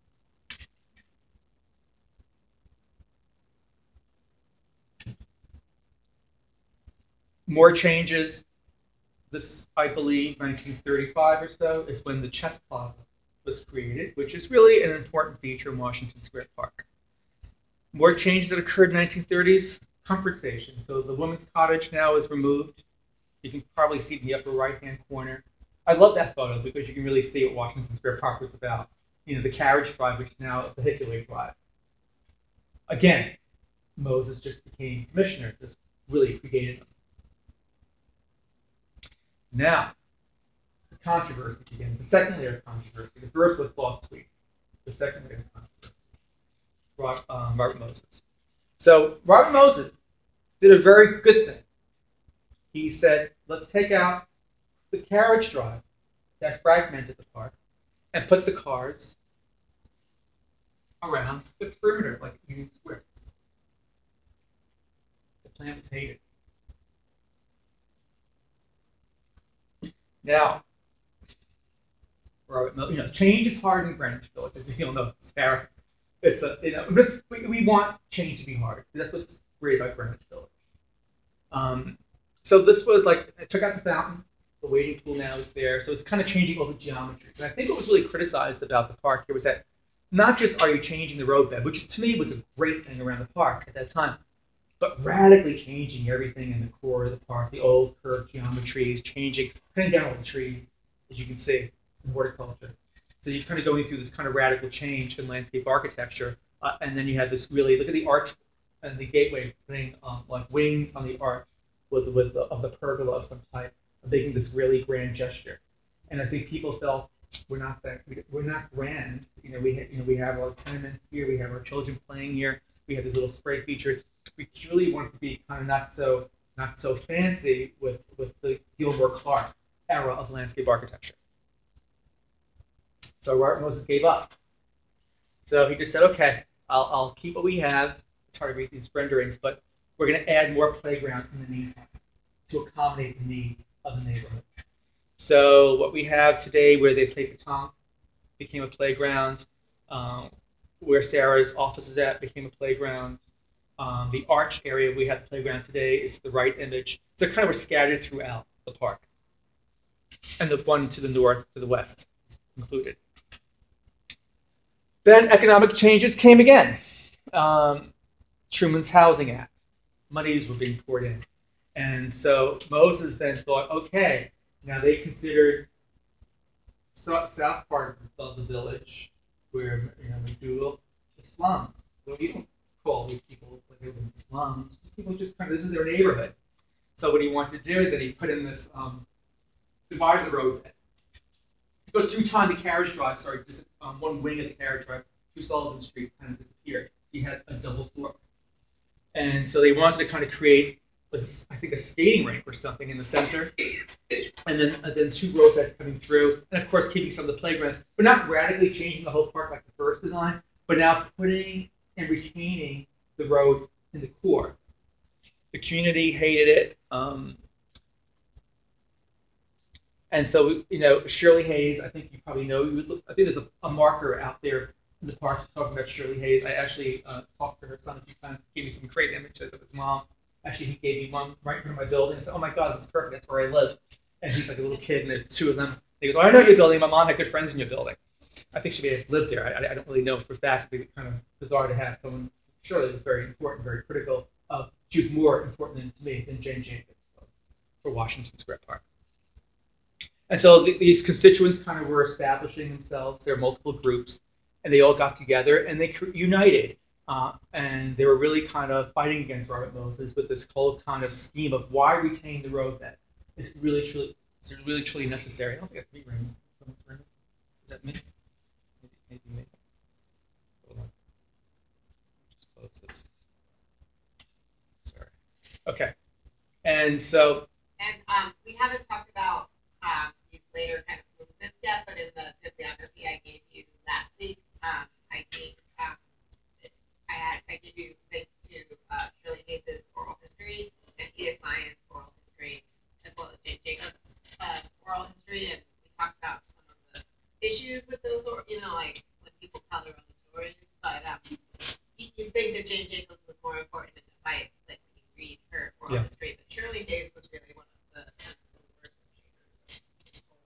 More changes. This, I believe, 1935 or so is when the Chess Plaza was created, which is really an important feature in Washington Square Park. More changes that occurred in the 1930s. Comfort station. So the women's cottage now is removed. You can probably see it in the upper right-hand corner. I love that photo because you can really see what Washington Square Park was about. The carriage drive, which is now a vehicular drive. Again, Moses just became commissioner. This really predated him. Now, controversy begins. The second layer of controversy. The first was false tweet. The second layer of controversy. Robert Moses. So Robert Moses did a very good thing. He said, let's take out the carriage drive that fragmented the park and put the cars around the perimeter, like Union Square. The plan was hated. Now, change is hard in Greenwich Village, as you all know, Sarah. We want change to be hard. That's what's great about Greenwich Village. So this was like, I took out the fountain. The wading pool now is there, so it's kind of changing all the geometry. And I think what was really criticized about the park here was that not just are you changing the roadbed, which to me was a great thing around the park at that time, but radically changing everything in the core of the park. The old curved geometry is changing, cutting down all the trees, as you can see in horticulture. So you're kind of going through this kind of radical change in landscape architecture, and then you have this really, look at the arch and the gateway putting like wings on the arch of the pergola of some type, making this really grand gesture. And I think people felt we're not grand. We have our tenements here, we have our children playing here, we have these little spray features. We truly want to be kind of not so fancy with the Gilmore Clark era of landscape architecture. So Robert Moses gave up. So he just said, okay, I'll keep what we have. It's hard to read these renderings, but we're going to add more playgrounds in the meantime to accommodate the needs of the neighborhood. So what we have today, where they play petanque, became a playground. Where Sarah's office is at became a playground. The arch area we have the playground today is the right image. So kind of were scattered throughout the park. And the one to the north, to the west is included. Then economic changes came again. Truman's Housing Act. Monies were being poured in. And so Moses then thought, okay, now they considered south part of the village, where McDougal, the slums. Well, you don't call these people like they live in slums. People just kind of, this is their neighborhood. So what he wanted to do is that he put in this divided the roadway. It goes through time, the carriage drive, just one wing of the carriage drive through Sullivan Street kind of disappeared. He had a double floor. And so they wanted to kind of create, I think, a skating rink or something in the center. And then two roadbeds coming through. And of course, keeping some of the playgrounds, but not radically changing the whole park like the first design, but now putting and retaining the road in the core. The community hated it. And so, Shirley Hayes, I think you probably know, I think there's a marker out there in the park talking about Shirley Hayes. I actually talked to her son a few times, gave me some great images of his mom. Actually, he gave me one right in front of my building and said, oh my God, this is perfect, that's where I live. And he's like a little kid, and there's two of them. And he goes, oh, I know your building, my mom had good friends in your building. I think she may have lived there. I don't really know for a fact. It'd be kind of bizarre to have someone. Shirley was very important, very critical. She was more important to me than Jane Jacobs was for Washington Square Park. And so these constituents kind of were establishing themselves. There were multiple groups, and they all got together and they united. And they were really kind of fighting against Robert Moses with this whole kind of scheme of why retain the roadbed. Is really truly necessary? I don't think that's me, Raymond. Is that me? Maybe me. Hold on. Just close this. Sorry. Okay. And so. And we haven't talked about these later kind of movements yet, but in the bibliography I gave you last week, I gave you links to Shirley Hayes' oral history and Edith Lyon's oral history, as well as Jane Jacobs' oral history, and we talked about some of the issues with those, like when people tell their own stories. But you'd think that Jane Jacobs was more important in the fight, like when you read her oral history. But Shirley Hayes was really one of the first shapers of this whole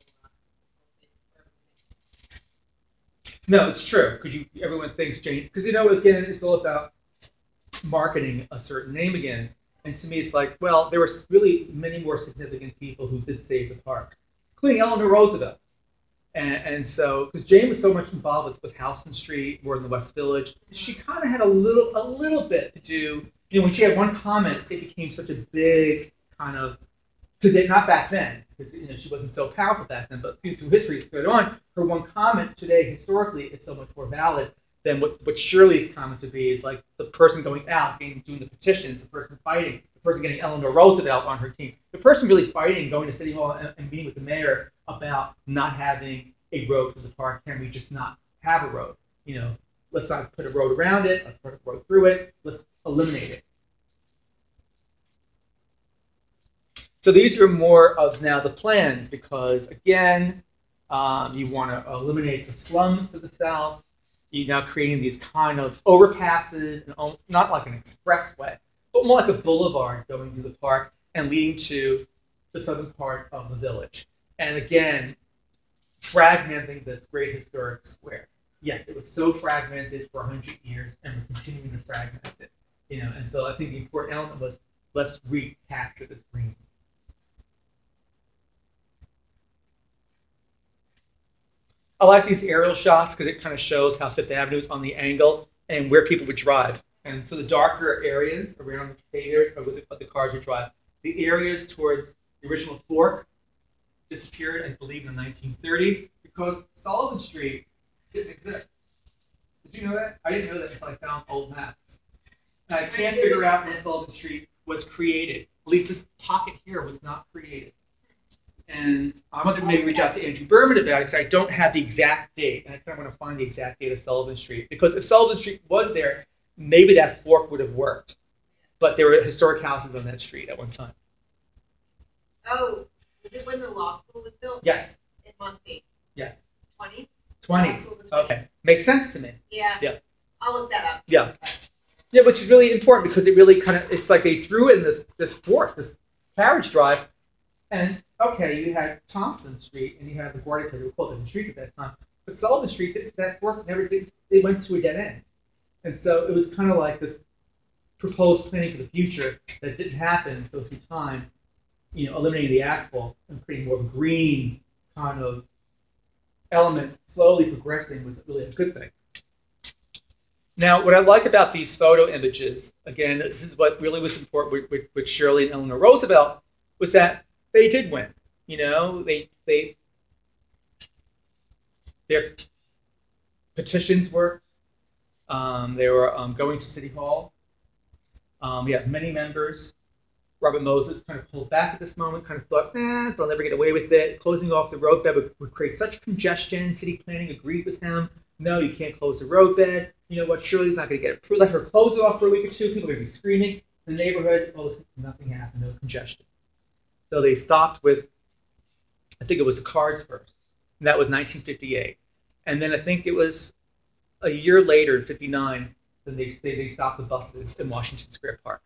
thing. No, it's true, because everyone thinks Jane, because again, it's all about marketing a certain name again. And to me, it's like, well, there were really many more significant people who did save the park, including Eleanor Roosevelt. And so, because Jane was so much involved with Houston Street, more in the West Village, she kind of had a little bit to do. When she had one comment, it became such a big kind of today, not back then, because she wasn't so powerful back then, but through history further on, her one comment today historically is so much more valid than what Shirley's comments would be, is like the person going out, doing the petitions, the person fighting, the person getting Eleanor Roosevelt on her team, the person really fighting, going to City Hall and meeting with the mayor about not having a road through the park. Can we just not have a road? Let's not put a road around it. Let's put a road through it. Let's eliminate it. So these are more of now the plans, because again, you want to eliminate the slums to the south. You're now creating these kind of overpasses, and not like an expressway, but more like a boulevard going through the park and leading to the southern part of the village. And again, fragmenting this great historic square. Yes, it was so fragmented for 100 years, and we're continuing to fragment it. And so I think the important element was, let's recapture this green. I like these aerial shots because it kind of shows how Fifth Avenue is on the angle and where people would drive. And so the darker areas around the paved areas are what the cars would drive. The areas towards the original fork disappeared, I believe, in the 1930s because Sullivan Street didn't exist. Did you know that? I didn't know that until I found old maps. And I can't figure out when Sullivan Street was created. At least this pocket here was not created. And I want to maybe reach out to Andrew Berman about it because I don't have the exact date, and I kind of want to find the exact date of Sullivan Street. Because if Sullivan Street was there, maybe that fork would have worked. But there were historic houses on that street at one time. Oh, is it when the law school was built? Yes. It must be. Yes. 20s? 20s. Okay. Makes sense to me. Yeah. Yeah. I'll look that up. Yeah. Yeah, which is really important because it really kind of, it's like they threw in this fork, this carriage drive, and okay, you had Thompson Street and you had LaGuardia, they were called different streets at that time, but Sullivan Street, that fork never did, they went to a dead end. And so it was kind of like this proposed planning for the future that didn't happen. So through time, eliminating the asphalt and creating more of a green kind of element, slowly progressing, was really a good thing. Now, what I like about these photo images, again, this is what really was important with Shirley and Eleanor Roosevelt, was that they did win. Their petitions worked. They were going to City Hall. We have many members. Robert Moses kind of pulled back at this moment, kind of thought, they'll never get away with it. Closing off the roadbed would create such congestion. City planning agreed with him. No, you can't close the roadbed. You know what? Shirley's not going to get it. Let her close it off for a week or two. People are going to be screaming in the neighborhood. Nothing happened. No congestion. So they stopped with, I think it was the cars first. And that was 1958. And then I think it was a year later, in 59, then they stopped the buses in Washington Square Park.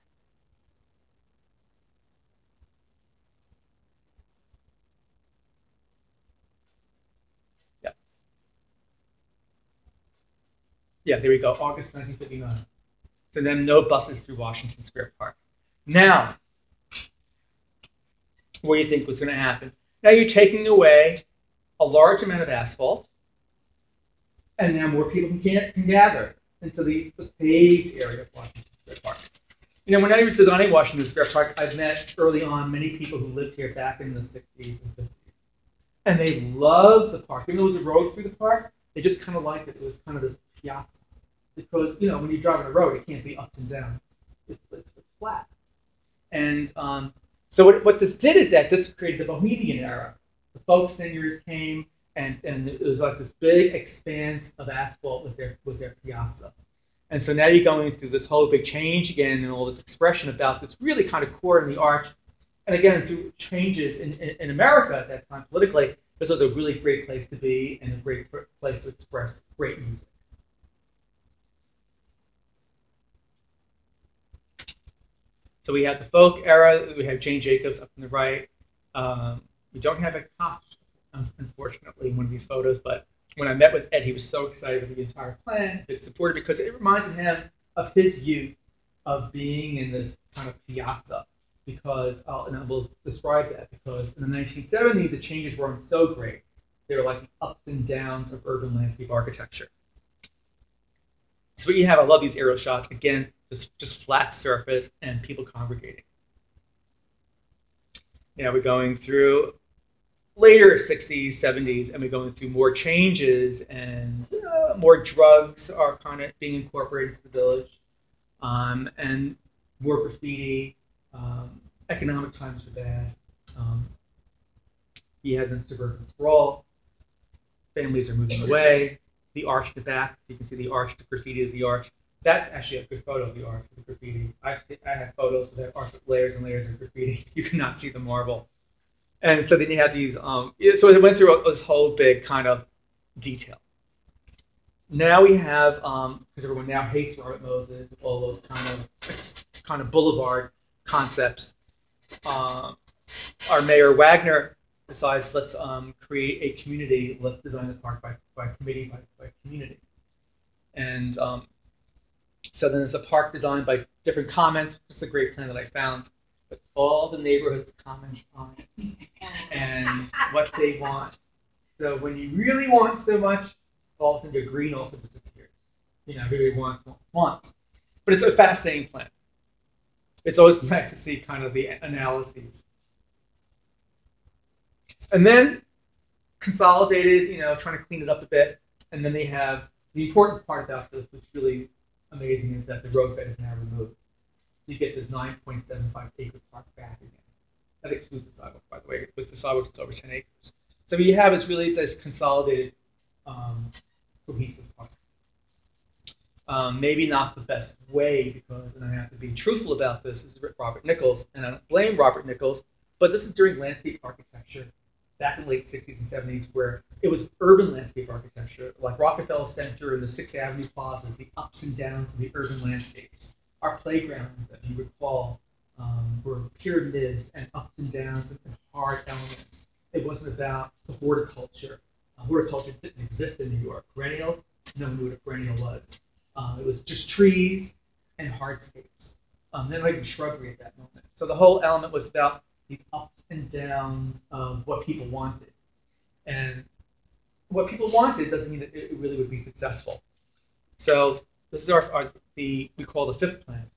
Yeah, there we go, August 1959. So then no buses through Washington Square Park. Now, what do you think was going to happen? Now you're taking away a large amount of asphalt, and now more people can gather into the paved area of Washington Square Park. When I was designing Washington Square Park, I've met early on many people who lived here back in the 60s and 50s. And they loved the park. Even though it was a road through the park, they just kind of liked it. It was kind of this piazza. Because, when you drive on a road, it can't be ups and downs. It's flat. And so what this did is that this created the Bohemian era. The folk singers came, and it was like this big expanse of asphalt was their piazza. And so now you're going through this whole big change again and all this expression about this really kind of core in the arch. And again, through changes in America at that time politically, this was a really great place to be and a great place to express great music. So we have the folk era. We have Jane Jacobs up on the right. We don't have a Koch, unfortunately, in one of these photos. But when I met with Ed, he was so excited with the entire plan. It supported because it reminded him of his youth of being in this kind of piazza. Because, and I will describe that, because in the 1970s, the changes weren't so great. They were like the ups and downs of urban landscape architecture. So what you have, I love these aerial shots. Again, just flat surface and people congregating. we're going through later 60s, 70s, and we're going through more changes, and more drugs are kind of being incorporated into the village, and more graffiti. Economic times are bad. You had the suburban sprawl. Families are moving away. The arch at the back, you can see the arch, the graffiti is the arch. That's actually a good photo of the arch with the graffiti. I have photos of that arch with layers and layers of graffiti. You cannot see the marble. And so then you have these, so it went through this whole big kind of detail. Now we have, because everyone now hates Robert Moses, all those kind of boulevard concepts. Our Mayor Wagner decides, let's create a community, let's design the park by committee, by community. And so then there's a park designed by different comments. It's a great plan that I found. But all the neighborhoods comment on it and what they want. So when you really want so much, all of a sudden your green also disappears. Everybody wants. But it's a fascinating plan. It's always nice to see kind of the analyses. And then consolidated, trying to clean it up a bit. And then they have the important part about this, which is really amazing, is that the roadbed is now removed. You get this 9.75 acre park back again. That excludes the sidewalk, by the way. With the sidewalk, it's over 10 acres. So what you have is really this consolidated, cohesive park. Maybe not the best way, because, and I have to be truthful about this, is Robert Nichols, and I don't blame Robert Nichols, but this is during landscape architecture back in the late 60s and 70s, where it was urban landscape architecture, like Rockefeller Center and the Sixth Avenue plazas, the ups and downs of the urban landscapes. Our playgrounds, if you recall, were pyramids and ups and downs and hard elements. It wasn't about the horticulture. Horticulture didn't exist in New York. Perennials, no one knew what a perennial was. It was just trees and hardscapes. Then not even shrubbery at that moment. So the whole element was about these ups and downs of what people wanted. And what people wanted doesn't mean that it really would be successful. So this is we call the fifth plan.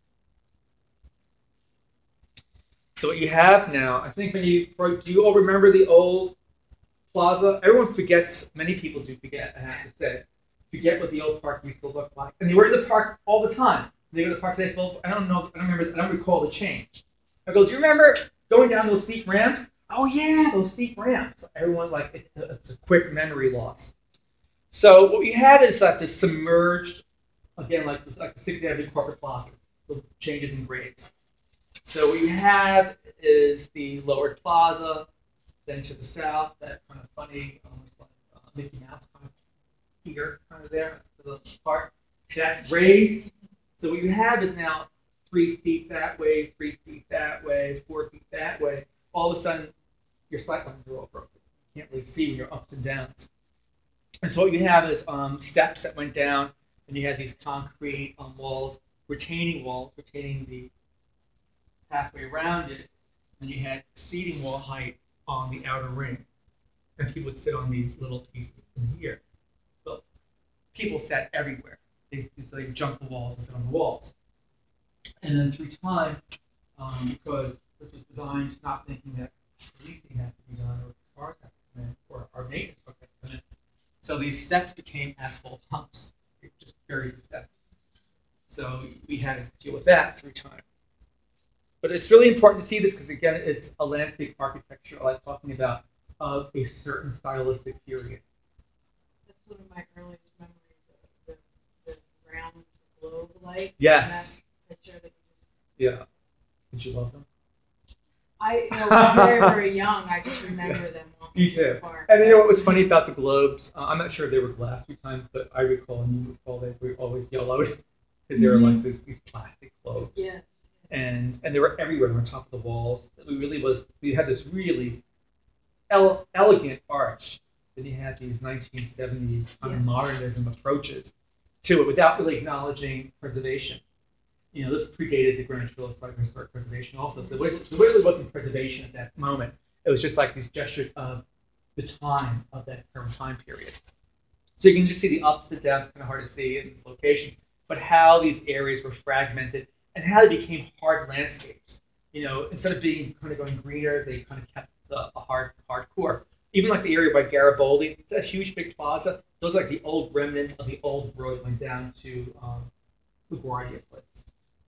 So what you have now, I think do you all remember the old plaza? Everyone forgets, many people do forget, I have to say, forget what the old park used to look like. And they were in the park all the time. They were in the park today, so I don't recall the change. I go, do you remember going down those steep ramps? Oh yeah, those steep ramps. Everyone, it's a quick memory loss. So what we had is that this submerged, again, like the Sixth Avenue corporate plazas, with changes in grades. So what you have is the lower plaza, then to the south, that kind of funny, almost like Mickey Mouse kind of pier kind of there, to the park. That's raised. So what you have is now 3 feet that way, 3 feet that way, 4 feet that way. All of a sudden, your sight lines are all broken. You can't really see your ups and downs. And so what you have is steps that went down, and you had these concrete walls, retaining the halfway around it, and you had seating wall height on the outer ring. And people would sit on these little pieces in here. But people sat everywhere. They jumped the walls and sit on the walls. And then through time, because this was designed not thinking that policing has to be done, or cars have to come in, or our maintenance trucks have to come in. So these steps became asphalt humps. They just buried the steps. So we had to deal with that through time. But it's really important to see this because, again, it's a landscape architecture, like talking about, of a certain stylistic period. That's one of my earliest memories of the round globe light. Yes. That picture that you just. Yeah. Did you love them? I was very, very young. I just remember them walking Me too. Park. And you know what was funny about the globes? I'm not sure if they were glass through times, but I recall, and you recall, they were always yellowed because they were like these plastic globes. Yeah. And they were everywhere on top of the walls. We had this really elegant arch. Then you had these 1970s kind of modernism approaches to it without really acknowledging preservation. This predated the Greenwich Village Site and Historic Preservation also. So there really wasn't preservation at that moment. It was just like these gestures of the time of that current time period. So you can just see the ups and downs, kind of hard to see in this location, but how these areas were fragmented and how they became hard landscapes. Instead of being kind of going greener, they kind of kept a hard core. Even like the area by Garibaldi, it's a huge big plaza. Those are like the old remnants of the old road that went down to LaGuardia Place.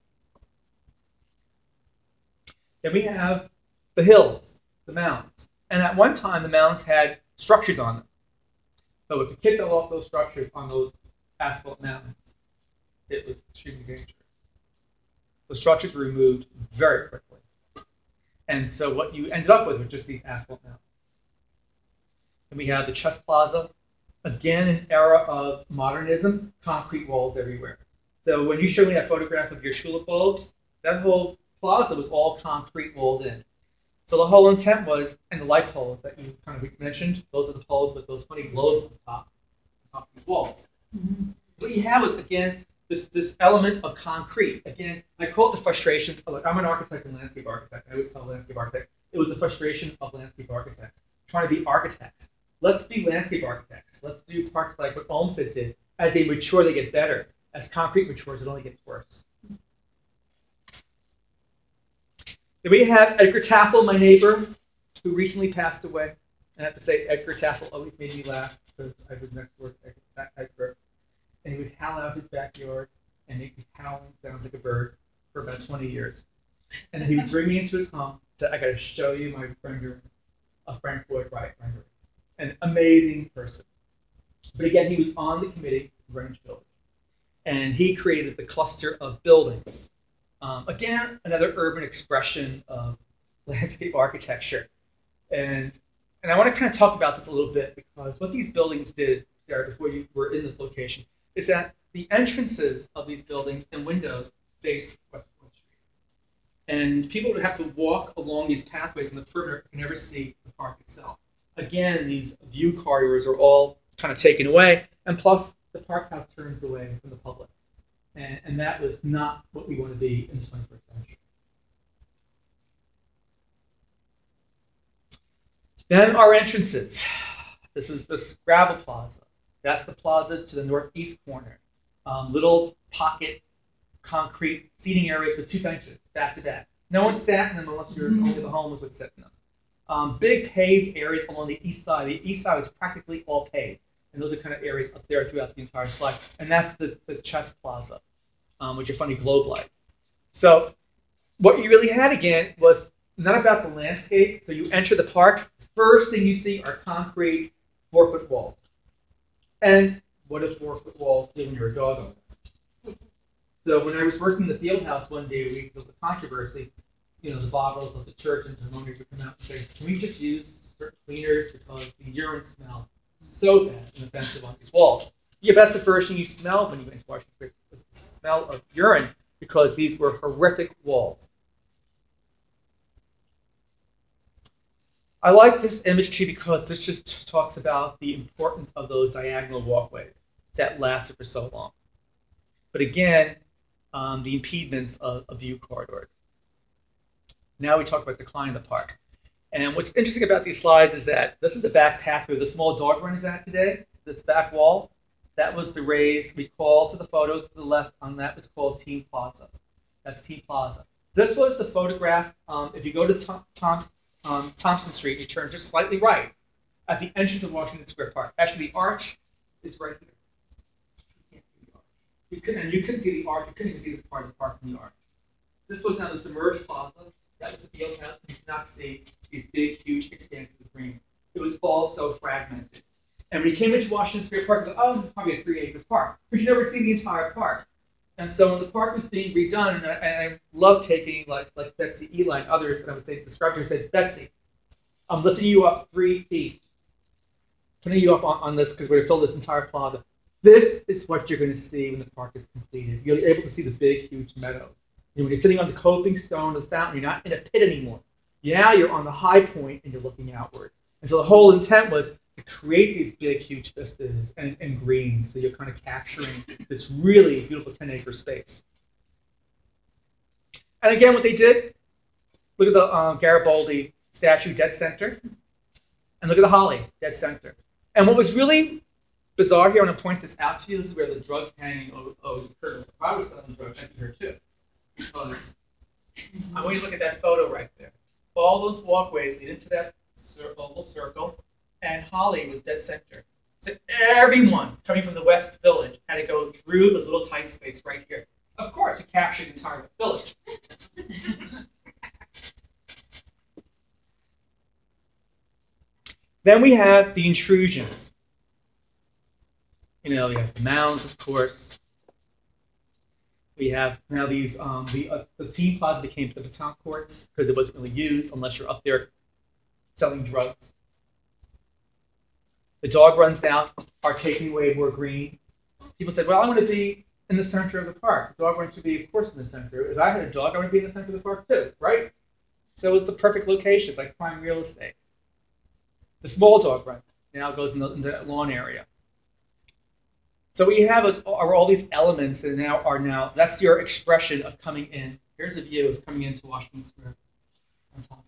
Then we have the hills, the mountains. And at one time, the mountains had structures on them. So if you kicked off those structures on those asphalt mountains, it was extremely dangerous. The structures were removed very quickly. And so what you ended up with were just these asphalt mountains. And we have the Chess Plaza, again, an era of modernism, concrete walls everywhere. So when you showed me that photograph of your tulip bulbs, that whole plaza was all concrete walled in. So the whole intent was, and the light poles that you kind of mentioned, those are the poles with those funny globes on top of these walls. Mm-hmm. What you have was, again, this element of concrete. Again, I call it the frustrations. I'm an architect and landscape architect. I always tell landscape architects, it was the frustration of landscape architects, trying to be architects. Let's be landscape architects. Let's do parks like what Olmsted did. As they mature, they get better. As concrete matures, it only gets worse. Then we have Edgar Tappel, my neighbor, who recently passed away. I have to say, Edgar Tappel always made me laugh because I was next door to Edgar. And he would howl out his backyard and make these howling sounds like a bird for about 20 years. And he would bring me into his home and say, I got to show you my rendering of Frank Lloyd Wright rendering. An amazing person. But again, he was on the committee of Greenwich Village. And he created the cluster of buildings. Again, another urban expression of landscape architecture. And I want to kind of talk about this a little bit because what these buildings did, Sarah, before you were in this location, is that the entrances of these buildings and windows faced West Point Street. And people would have to walk along these pathways in the perimeter and never see the park itself. Again, these view corridors are all kind of taken away, and plus the park house turns away from the public. And that was not what we want to be in the 21st century. Then our entrances. This is the gravel plaza. That's the plaza to the northeast corner. Little pocket concrete seating areas with 2 benches back to back. No one sat in them unless you're only the homeless would sit in them. Big paved areas along the east side. The east side is practically all paved. And those are kind of areas up there throughout the entire slide. And that's the Chess Plaza, which are funny globe light. So what you really had, again, was not about the landscape. So you enter the park. First thing you see are concrete 4-foot walls. And what does 4-foot walls do when you're a dog owner? So when I was working in the field house one day a week, there was a controversy. The bottles of detergents and laundry would come out and say, can we just use certain cleaners because the urine smell so bad and offensive on these walls? Yeah, but that's the first thing you smelled when you went into Washington Square, was the smell of urine, because these were horrific walls. I like this image too because this just talks about the importance of those diagonal walkways that lasted for so long. But again, the impediments of view corridors. Now we talk about decline of the park. And what's interesting about these slides is that this is the back path where the small dog run is at today, this back wall. That was the raised, we call to the photo to the left on that was called Team Plaza. That's Team Plaza. This was the photograph. If you go to Thompson Street, you turn just slightly right at the entrance of Washington Square Park. Actually, the arch is right here. You can't see the arch. You couldn't see the arch. You couldn't even see this part of the park from the arch. This was now the submerged plaza. That was the field house. You could not see these big, huge expanses of green. It was all so fragmented. And when you came into Washington Square Park, you thought, oh, this is probably a 3-acre park. But you never see the entire park. And so when the park was being redone, and I love taking like Betsy Eli and others, and I would say, describe her and say, Betsy, I'm lifting you up 3 feet, putting you up on this because we're going to fill this entire plaza. This is what you're going to see when the park is completed. You're able to see the big, huge meadows. When you're sitting on the coping stone of the fountain, you're not in a pit anymore. Now you're on the high point and you're looking outward. And so the whole intent was to create these big, huge vistas and green, so you're kind of capturing this really beautiful 10-acre space. And again, what they did, look at the Garibaldi statue, dead center, and look at the holly, dead center. And what was really bizarre here, I want to point this out to you, this is where the drug hanging always occurred. If I was selling drugs, I'd be here too. Because I want you to look at that photo right there. All those walkways lead into that oval circle, and Holly was dead center. So everyone coming from the West Village had to go through this little tight space right here. Of course, you captured the entire West Village. Then we have the intrusions. You know, we have the mounds, of course. We have now these, the team plaza became the baton courts because it wasn't really used unless you're up there selling drugs. The dog runs now are taking away more green. People said, well, I want to be in the center of the park. The dog run should be, of course, in the center. If I had a dog, I would be in the center of the park too, right? So it was the perfect location. It's like prime real estate. The small dog run now goes in the lawn area. So what you have are all these elements that are now, that's your expression of coming in. Here's a view of coming into Washington Square. That's awesome.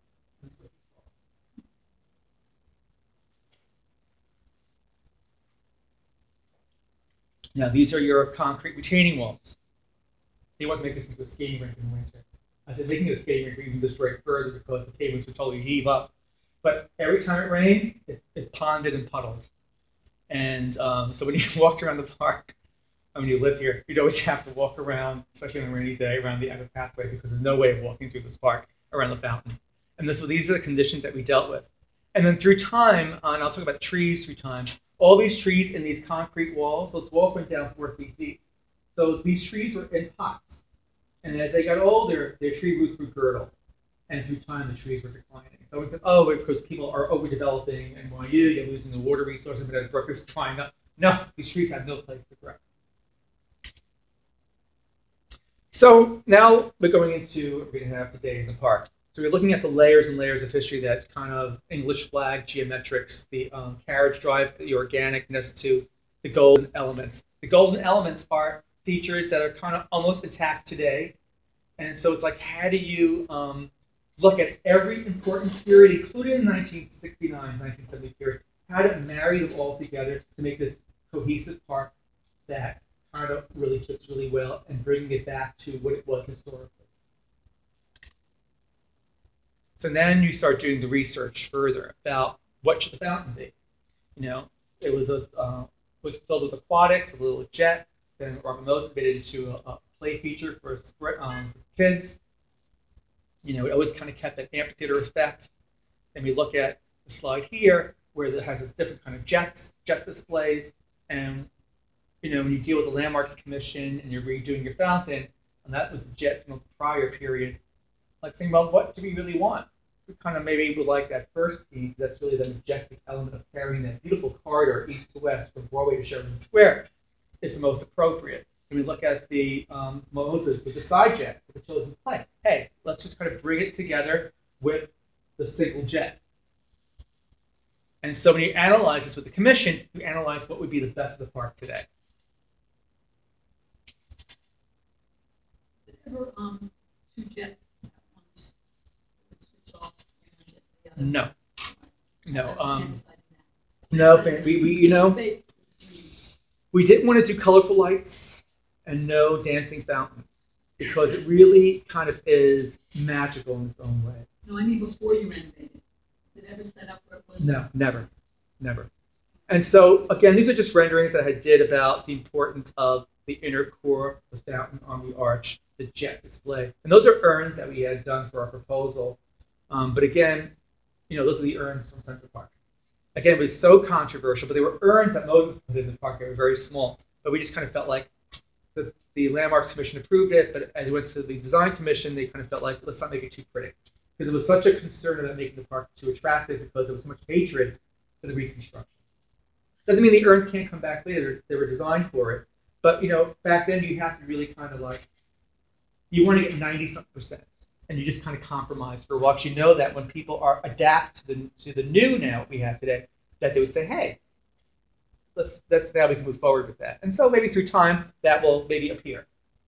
Now, these are your concrete retaining walls. They want to make this into a skating rink in the winter. I said, making it a skating rink, we can just break further because the pavements would totally heave up. But every time it rained, it ponded and puddled. And so when you walked around the park, when you live here, you'd always have to walk around, especially on a rainy day, around the outer pathway because there's no way of walking through this park around the fountain. And these are the conditions that we dealt with. And then through time, and I'll talk about trees through time, all these trees in these concrete walls, those walls went down 4 feet deep. So these trees were in pots. And as they got older, their tree roots would girdle. And through time, the trees were declining. So it's because people are overdeveloping NYU, you're losing the water resources, but the brook is drying up. No, these trees have no place to grow. So now we're going into what we're going to have today in the park. So we're looking at the layers and layers of history, that kind of English flag geometrics, the carriage drive, the organicness to the golden elements. The golden elements are features that are kind of almost intact today. And so it's like, how do you look at every important period, including the 1969, 1970 period, how to marry them all together to make this cohesive park that kind of really fits really well and bringing it back to what it was historically. So then you start doing the research further about what should the fountain be. You know, it was filled with aquatics, a little jet. Then Robert Moses made it into a play feature for kids. You know, it always kind of kept that amphitheater effect. And we look at the slide here where it has this different kind of jet displays. And, you know, when you deal with the Landmarks Commission and you're redoing your fountain, and that was the jet from the prior period, like saying, well, what do we really want? We kind of maybe would like that first scheme, because that's really the majestic element of carrying that beautiful corridor east to west from Broadway to Sheridan Square is the most appropriate. When we look at the Moses with the side jets that the children play, hey, let's just kind of bring it together with the single jet. And so when you analyze this with the commission, you analyze what would be the best of the park today. Ever two jets at once switch off and the other? No. No, we didn't want to do colorful lights and no dancing fountain because it really kind of is magical in its own way. No, I mean before you renovated. Did it ever set up where it was? No, never. And so, again, these are just renderings that I did about the importance of the inner core, the fountain on the arch, the jet display. And those are urns that we had done for our proposal. But again, you know, those are the urns from Central Park. Again, it was so controversial, but they were urns that Moses put in the park. They were very small. But we just kind of felt like the Landmarks Commission approved it, but as it went to the Design Commission, they kind of felt like, let's not make it too pretty. Because it was such a concern about making the park too attractive because there was so much hatred for the reconstruction. Doesn't mean the urns can't come back later. They were designed for it. But, you know, back then you have to really kind of like, you want to get 90-something%. And you just kind of compromise for what you know that when people are adapt to the new now we have today, that they would say, hey, that's now we can move forward with that. And so maybe through time that will maybe appear.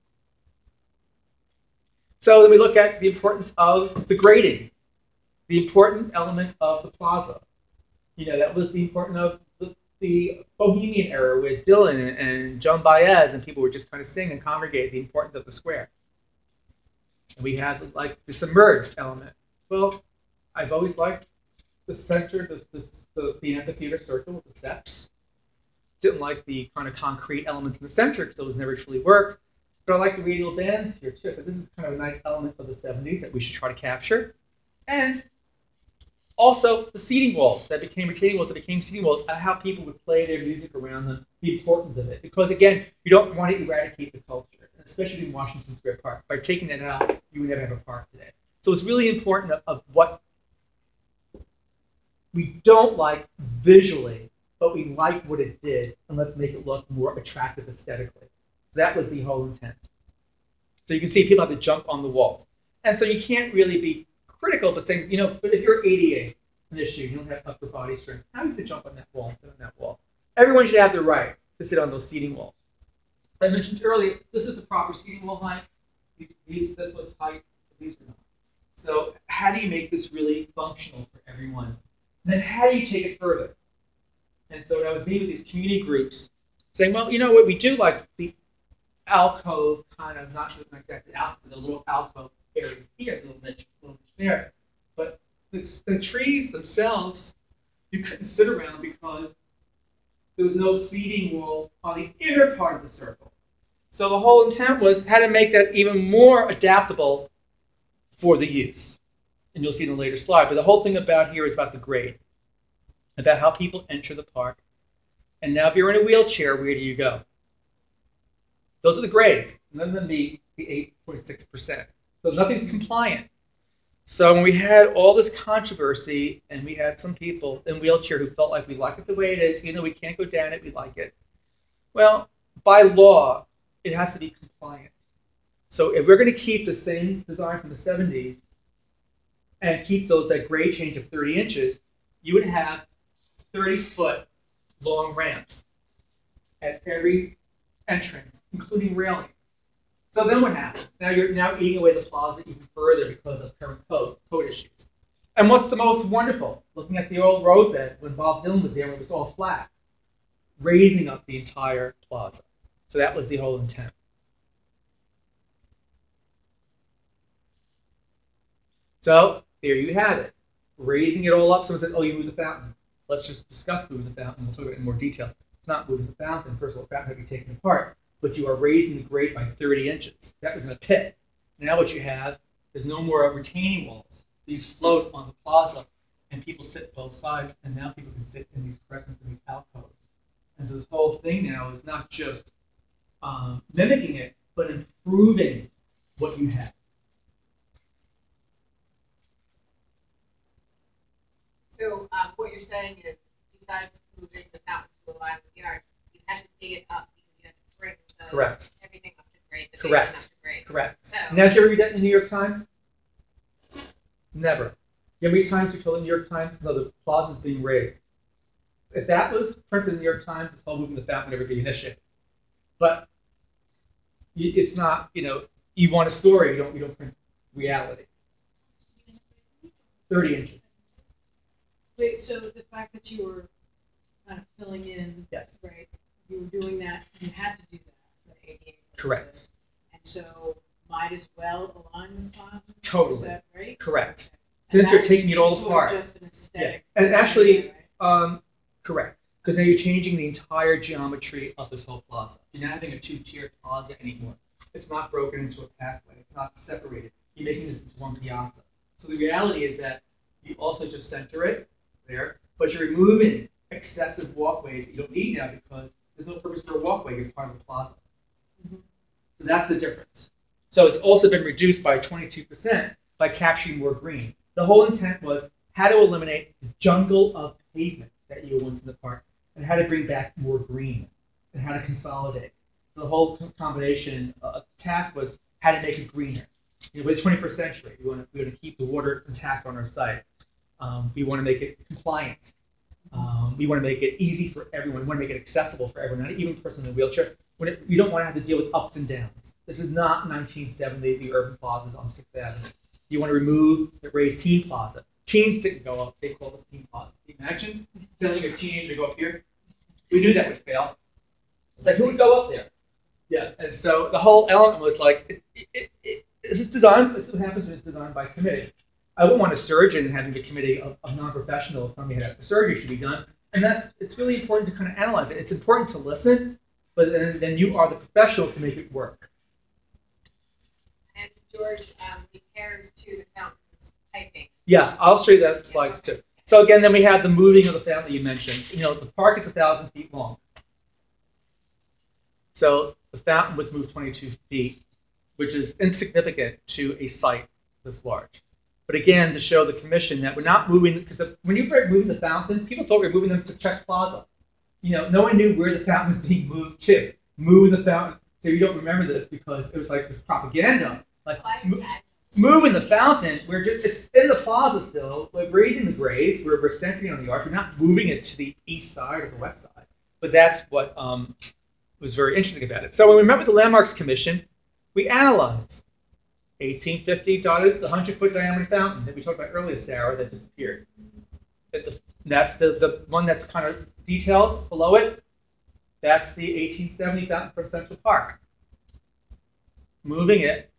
So then we look at the importance of the grading, the important element of the plaza. You know, that was the important of the Bohemian era with Dylan and Joan Baez, and people were just kind of sing and congregate the importance of the square. And we had like the submerged element. Well, I've always liked the center, the amphitheater circle with the steps. Didn't like the kind of concrete elements in the center because those never truly worked. But I like the radial bands here too. So this is kind of a nice element of the 70s that we should try to capture. And also the seating walls that became retaining walls, that became seating walls, and how people would play their music around them, the importance of it. Because again, you don't want to eradicate the culture, especially in Washington Square Park. By taking that out, you would never have a park today. So it's really important of what we don't like visually, but we like what it did, and let's make it look more attractive aesthetically. So that was the whole intent. So you can see people have to jump on the walls. And so you can't really be critical, but saying, but if you're ADA, an issue, you don't have upper body strength, how do you jump on that wall and sit on that wall? Everyone should have the right to sit on those seating walls. I mentioned earlier, this is the proper seating wall height. This was height, these were not. So how do you make this really functional for everyone? And then how do you take it further? And so when I was meeting with these community groups, saying, well, you know what, we do like the alcove kind of, not exactly alcove, the little alcove areas here, little niche there. But the trees themselves, you couldn't sit around because there was no seating wall on the inner part of the circle. So the whole intent was how to make that even more adaptable for the use. And you'll see in a later slide. But the whole thing about here is about the grade, about how people enter the park. And now if you're in a wheelchair, where do you go? Those are the grades, none of them the 8.6%. So nothing's compliant. So when we had all this controversy, and we had some people in wheelchair who felt like we like it the way it is, we can't go down it, we like it. Well, by law, it has to be compliant. So if we're going to keep the same design from the 70s and keep that grade change of 30 inches, you would have 30-foot long ramps at every entrance, including railings. So then what happens? Now you're eating away the plaza even further because of current code issues. And what's the most wonderful? Looking at the old roadbed when Bob Dylan was there, when it was all flat, raising up the entire plaza. So that was the whole intent. So there you have it. Raising it all up. Someone said, oh, you moved the fountain. Let's just discuss moving the fountain. We'll talk about it in more detail. It's not moving the fountain. First of all, the fountain had to be taken apart. But you are raising the grade by 30 inches. That was in a pit. Now what you have is no more retaining walls. These float on the plaza, and people sit both sides, and now people can sit in these crescents and these alcoves. And so this whole thing now is not just mimicking it, but improving what you have. So what you're saying is, besides moving the fountain to a line with the yard, you had to dig it up because you had to bring Correct. Everything up to grade, the Correct. basement up to grade. Correct. So, Now, did you ever read that in the New York Times? Never. You know how many times you told the New York Times, no, the plaza is being raised? If that was printed in the New York Times, it's called moving the fountain would never be an issue. But it's not, you want a story, you don't print reality. 30 inches. Wait, so the fact that you were kind of filling in, Yes. right? You were doing that, you had to do that for ADA purposes. Correct. And so might as well align with plaza? Totally. Is that right? Correct. Okay. Since you're taking it all sort of apart. just an aesthetic. Yeah. And actually, right? correct. Because now you're changing the entire geometry of this whole plaza. You're not having a two-tier plaza anymore. It's not broken into a pathway. It's not separated. You're making this into one piazza. So the reality is that you also just center it there, but you're removing excessive walkways that you don't need now because there's no purpose for a walkway. You're part of the plaza. Mm-hmm. So that's the difference. So it's also been reduced by 22% by capturing more green. The whole intent was how to eliminate the jungle of pavement that you once in the park and how to bring back more green and how to consolidate. So the whole combination task was how to make it greener. With the 21st century, we want to keep the water intact on our site. We want to make it compliant. We want to make it easy for everyone. We want to make it accessible for everyone, not even a person in a wheelchair. You don't want to have to deal with ups and downs. This is not 1970, the urban plazas on 6th Avenue. You want to remove the raised teen plaza. Teens didn't go up. They call this teen plaza. Can you imagine telling a teenager to go up here? We knew that would fail. It's like, who would go up there? Yeah. And so the whole element was like, this is designed. This is what happens when it's designed by committee. I wouldn't want a surgeon having a committee of non-professionals telling me how the surgery should be done. And it's really important to kind of analyze it. It's important to listen, but then you are the professional to make it work. And George repairs to the fountain's piping. Yeah, I'll show you that slides too. So again, then we have the moving of the fountain you mentioned. The park is 1,000 feet long. So the fountain was moved 22 feet, which is insignificant to a site this large. But again, to show the commission that we're not moving, because when you were moving the fountain, people thought we were moving them to Chess Plaza. No one knew where the fountain was being moved to. Moving the fountain. So you don't remember this because it was like this propaganda. Like moving the fountain, it's in the plaza still. We're raising the grades. We're centering on the arch. We're not moving it to the east side or the west side. But that's what was very interesting about it. So when we met with the Landmarks Commission, we analyzed 1850 dotted the 100-foot diameter fountain that we talked about earlier, Sarah, that disappeared. That's the one that's kind of detailed below it. That's the 1870 fountain from Central Park. Moving it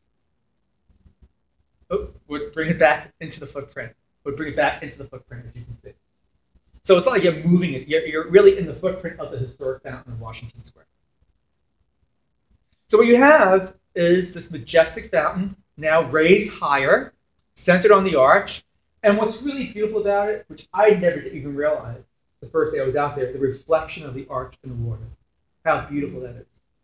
would bring it back into the footprint. As you can see. So it's not like you're moving it. You're really in the footprint of the historic fountain of Washington Square. So what you have is this majestic fountain, now raised higher, centered on the arch. And what's really beautiful about it, which I never even realized the first day I was out there, the reflection of the arch in the water. How beautiful that is.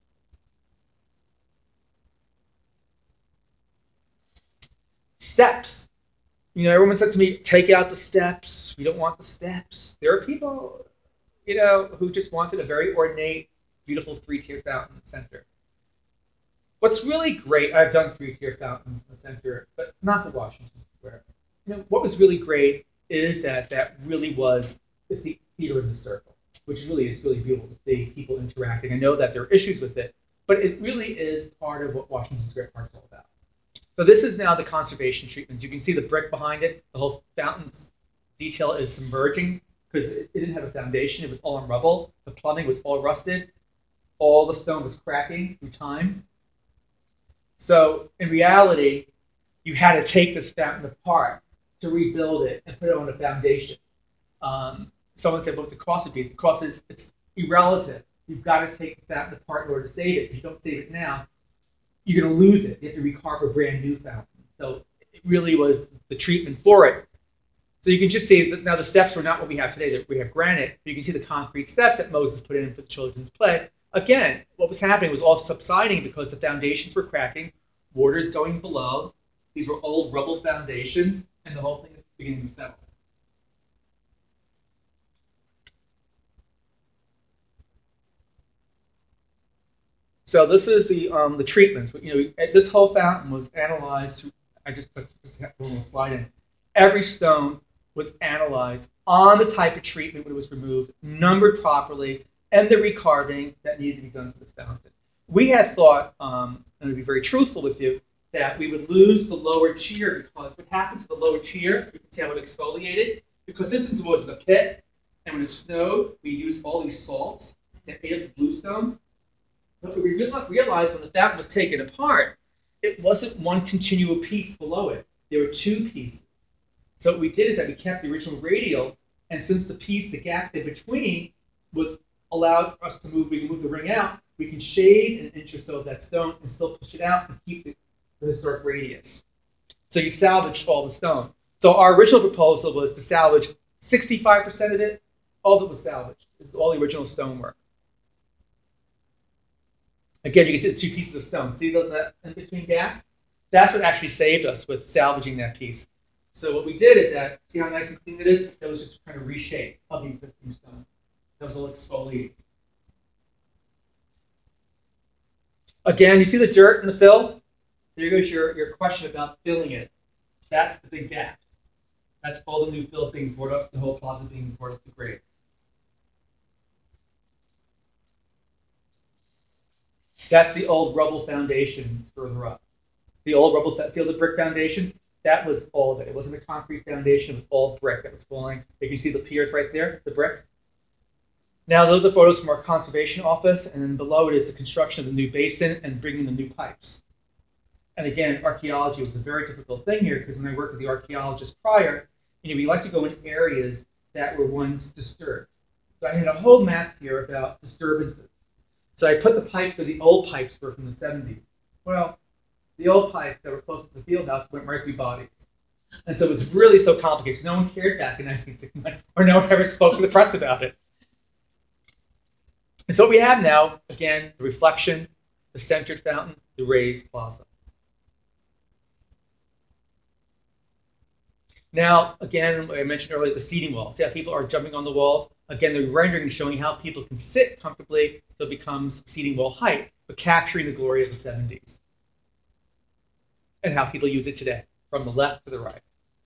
Steps. Everyone said to me, take out the steps. We don't want the steps. There are people, who just wanted a very ornate, beautiful 3-tier fountain in the center. What's really great, I've done 3-tier fountains in the center, but not the Washington Square. What was really great is that really was, it's the theater in the circle, which really is really beautiful to see people interacting. I know that there are issues with it, but it really is part of what Washington Square Park is all about. So this is now the conservation treatment. You can see the brick behind it. The whole fountain's detail is submerging because it didn't have a foundation. It was all in rubble. The plumbing was all rusted. All the stone was cracking through time. So in reality, you had to take this fountain apart to rebuild it and put it on a foundation. Someone said, what the cost would be? The cost is it's irrelative. You've got to take the fountain apart in order to save it. If you don't save it now, you're going to lose it. You have to recarve a brand new fountain. So it really was the treatment for it. So you can just see that now the steps are not what we have today. We have granite. But you can see the concrete steps that Moses put in for the children's play. Again, what was happening was all subsiding because the foundations were cracking, water's going below. These were old rubble foundations, and the whole thing is beginning to settle. So this is the treatments. This whole fountain was analyzed. I just have a little slide in. Every stone was analyzed on the type of treatment when it was removed, numbered properly, and the recarving that needed to be done to this fountain. We had thought, and to be very truthful with you, that we would lose the lower tier because what happened to the lower tier, you can see how it exfoliated, because this was in a pit, and when it snowed, we used all these salts that ate up the bluestone. But we realized when the fountain was taken apart, it wasn't one continual piece below it. There were two pieces. So what we did is that we kept the original radial, and since the gap in between was allowed us to move, we can move the ring out, we can shave an inch or so of that stone and still push it out and keep the historic radius. So you salvaged all the stone. So our original proposal was to salvage 65% of it. All of it was salvaged. This is all the original stonework. Again, you can see the two pieces of stone. See that in-between gap? That's what actually saved us with salvaging that piece. So what we did is that, see how nice and clean it is? That was just kind of reshaped of the existing stone. That was all exfoliated. Again, you see the dirt and the fill? There goes your question about filling it. That's the big gap. That's all the new fill being brought up, the whole plaza being brought up to grade. That's the old rubble foundations further up. The old rubble, see all the brick foundations? That was all of it. It wasn't a concrete foundation. It was all brick that was falling. You can see the piers right there, the brick. Now, those are photos from our conservation office, and then below it is the construction of the new basin and bringing the new pipes. And again, archaeology was a very difficult thing here because when I worked with the archaeologists prior, we like to go into areas that were once disturbed. So I had a whole map here about disturbances. So I put the pipes where the old pipes were from the 70s. Well, the old pipes that were close to the field house went right through bodies. And so it was really so complicated. No one cared back in 1969, or no one ever spoke to the press about it. And so what we have now, again, the reflection, the centered fountain, the raised plaza. Now, again, I mentioned earlier the seating wall. See how people are jumping on the walls? Again, the rendering is showing how people can sit comfortably so it becomes seating wall height, but capturing the glory of the 70s. And how people use it today, from the left to the right.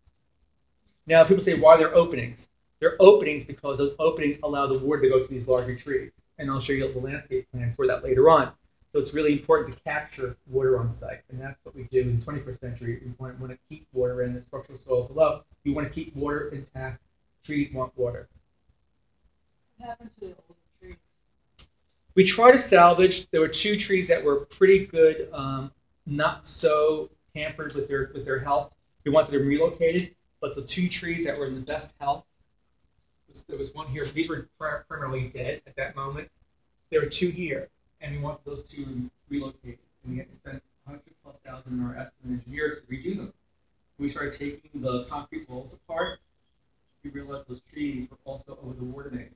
Now, people say, why are there openings? There are openings because those openings allow the water to go to these larger trees. And I'll show you the landscape plan for that later on. So it's really important to capture water on site. And that's what we do in the 21st century. We want to keep water in the structural soil below. We want to keep water intact. Trees want water. What happened to the older trees? We try to salvage. There were 2 trees that were pretty good, not so hampered with their health. We wanted them relocated. But the 2 trees that were in the best health, there was one here. These were primarily dead at that moment. There were 2 here, and we wanted those 2 relocated. And we had to spend $100,000+ in our estimate engineers to redo them. We started taking the concrete walls apart. We realized those trees were also over the water mains.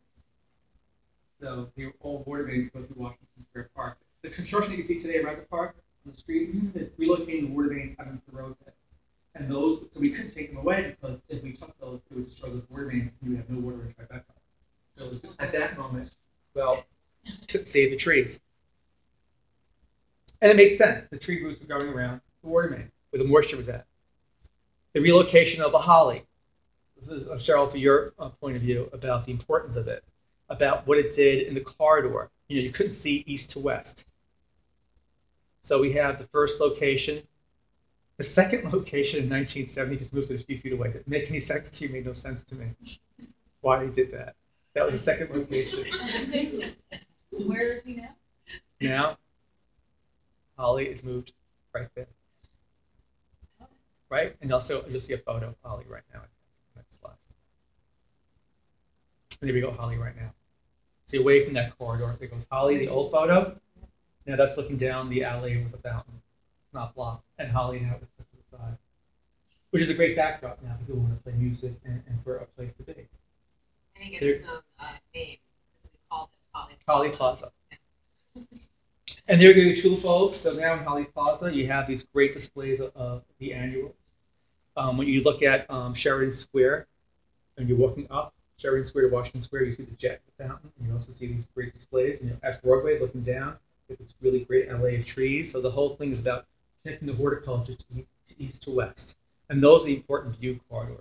So they were all water mains going through Washington Square Park. The construction that you see today around the park on the street is relocating the water mains out into the roadbed. And those, so we couldn't take them away because if we took those, it would destroy those water mains and we would have no water in Tribeca. So it was just at that moment, well, to save the trees. And it made sense. The tree roots were going around the water main where the moisture was at. The relocation of the holly. This is, Cheryl, for your point of view about the importance of it, about what it did in the corridor. You couldn't see east to west. So we have the first location. The second location in 1970 just moved it a few feet away. Didn't make any sense to you, made no sense to me. Why they did that. That was the second location. Where is he now? Now, Holly is moved right there. Right? And also, you'll see a photo of Holly right now. Next slide. And there we go, Holly right now. See, away from that corridor, there goes Holly, the old photo. Now that's looking down the alley with the fountain. Not blocked, and Holly now is to the side, which is a great backdrop now if people want to play music and for a place to be. And it gets its own name, as we call this Holly Plaza. And there you go, tulip bulbs. So now in Holly Plaza, you have these great displays of the annuals. When you look at Sheridan Square, and you're walking up Sheridan Square to Washington Square, you see the jet fountain, and you also see these great displays. And at Broadway, looking down, with this really great LA of trees. So the whole thing is about connecting the horticulture to east to west. And those are the important view corridors.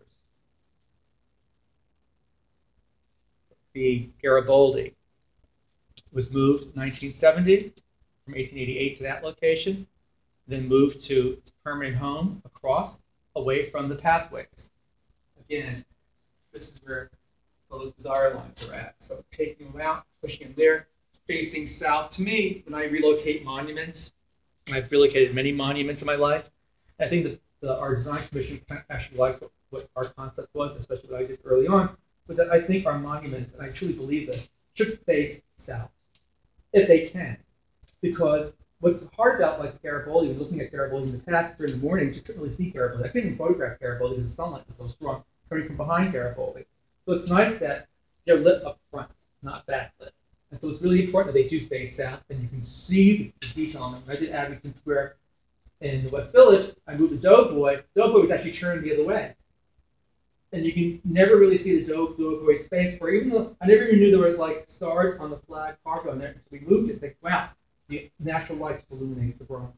The Garibaldi was moved in 1970 from 1888 to that location, then moved to its permanent home across, away from the pathways. Again, this is where those desire lines are at. So taking them out, pushing them there, facing south. To me, when I relocate monuments, I've relocated many monuments in my life. I think that our design commission actually likes what our concept was, especially what I did early on, was that I think our monuments, and I truly believe this, should face south, if they can. Because what's hard about like Garibaldi, when looking at Garibaldi in the past during the morning, you couldn't really see Garibaldi. I couldn't even photograph Garibaldi because the sunlight was so strong coming from behind Garibaldi. So it's nice that they're lit up front, not backlit. And so it's really important that they do face south, and you can see the detail on them. When I did Abington Square in the West Village, I moved the Doughboy. Doughboy was actually turned the other way. And you can never really see the Doughboy space, or even though I never even knew there were like stars on the flag carved on there until we moved it. It's like, wow, the natural light just illuminates the bronze.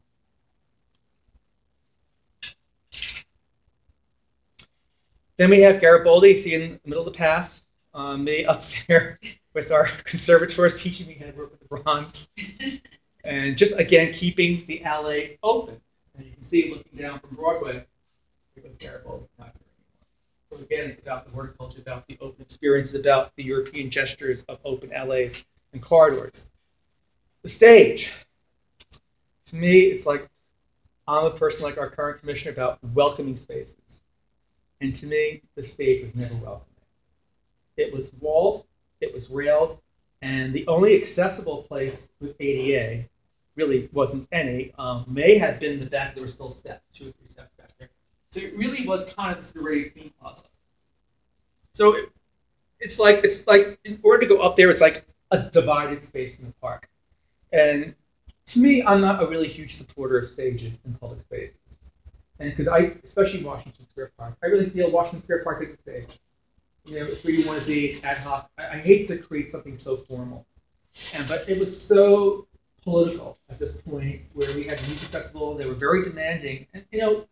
Then we have Garibaldi, see in the middle of the path, me up there with our conservators teaching me how to work with the bronze. And just, again, keeping the alley open. And you can see looking down from Broadway, it was Garibaldi, not here anymore. So again, it's about the horticulture, about the open experience, about the European gestures of open alleys and corridors. The stage. To me, it's like I'm a person like our current commissioner about welcoming spaces. And to me, the stage was never welcoming. It was walled, it was railed, and the only accessible place with ADA really wasn't any. May have been the back, there were still steps, 2 or 3 steps back there. So it really was kind of this raised theme plaza. So it's like in order to go up there, it's like a divided space in the park. And to me, I'm not a really huge supporter of stages in public spaces. And because especially Washington Square Park, I really feel Washington Square Park is a stage. It's where you want to be, it's ad hoc. I hate to create something so formal. But it was so political at this point where we had a music festival, they were very demanding. And,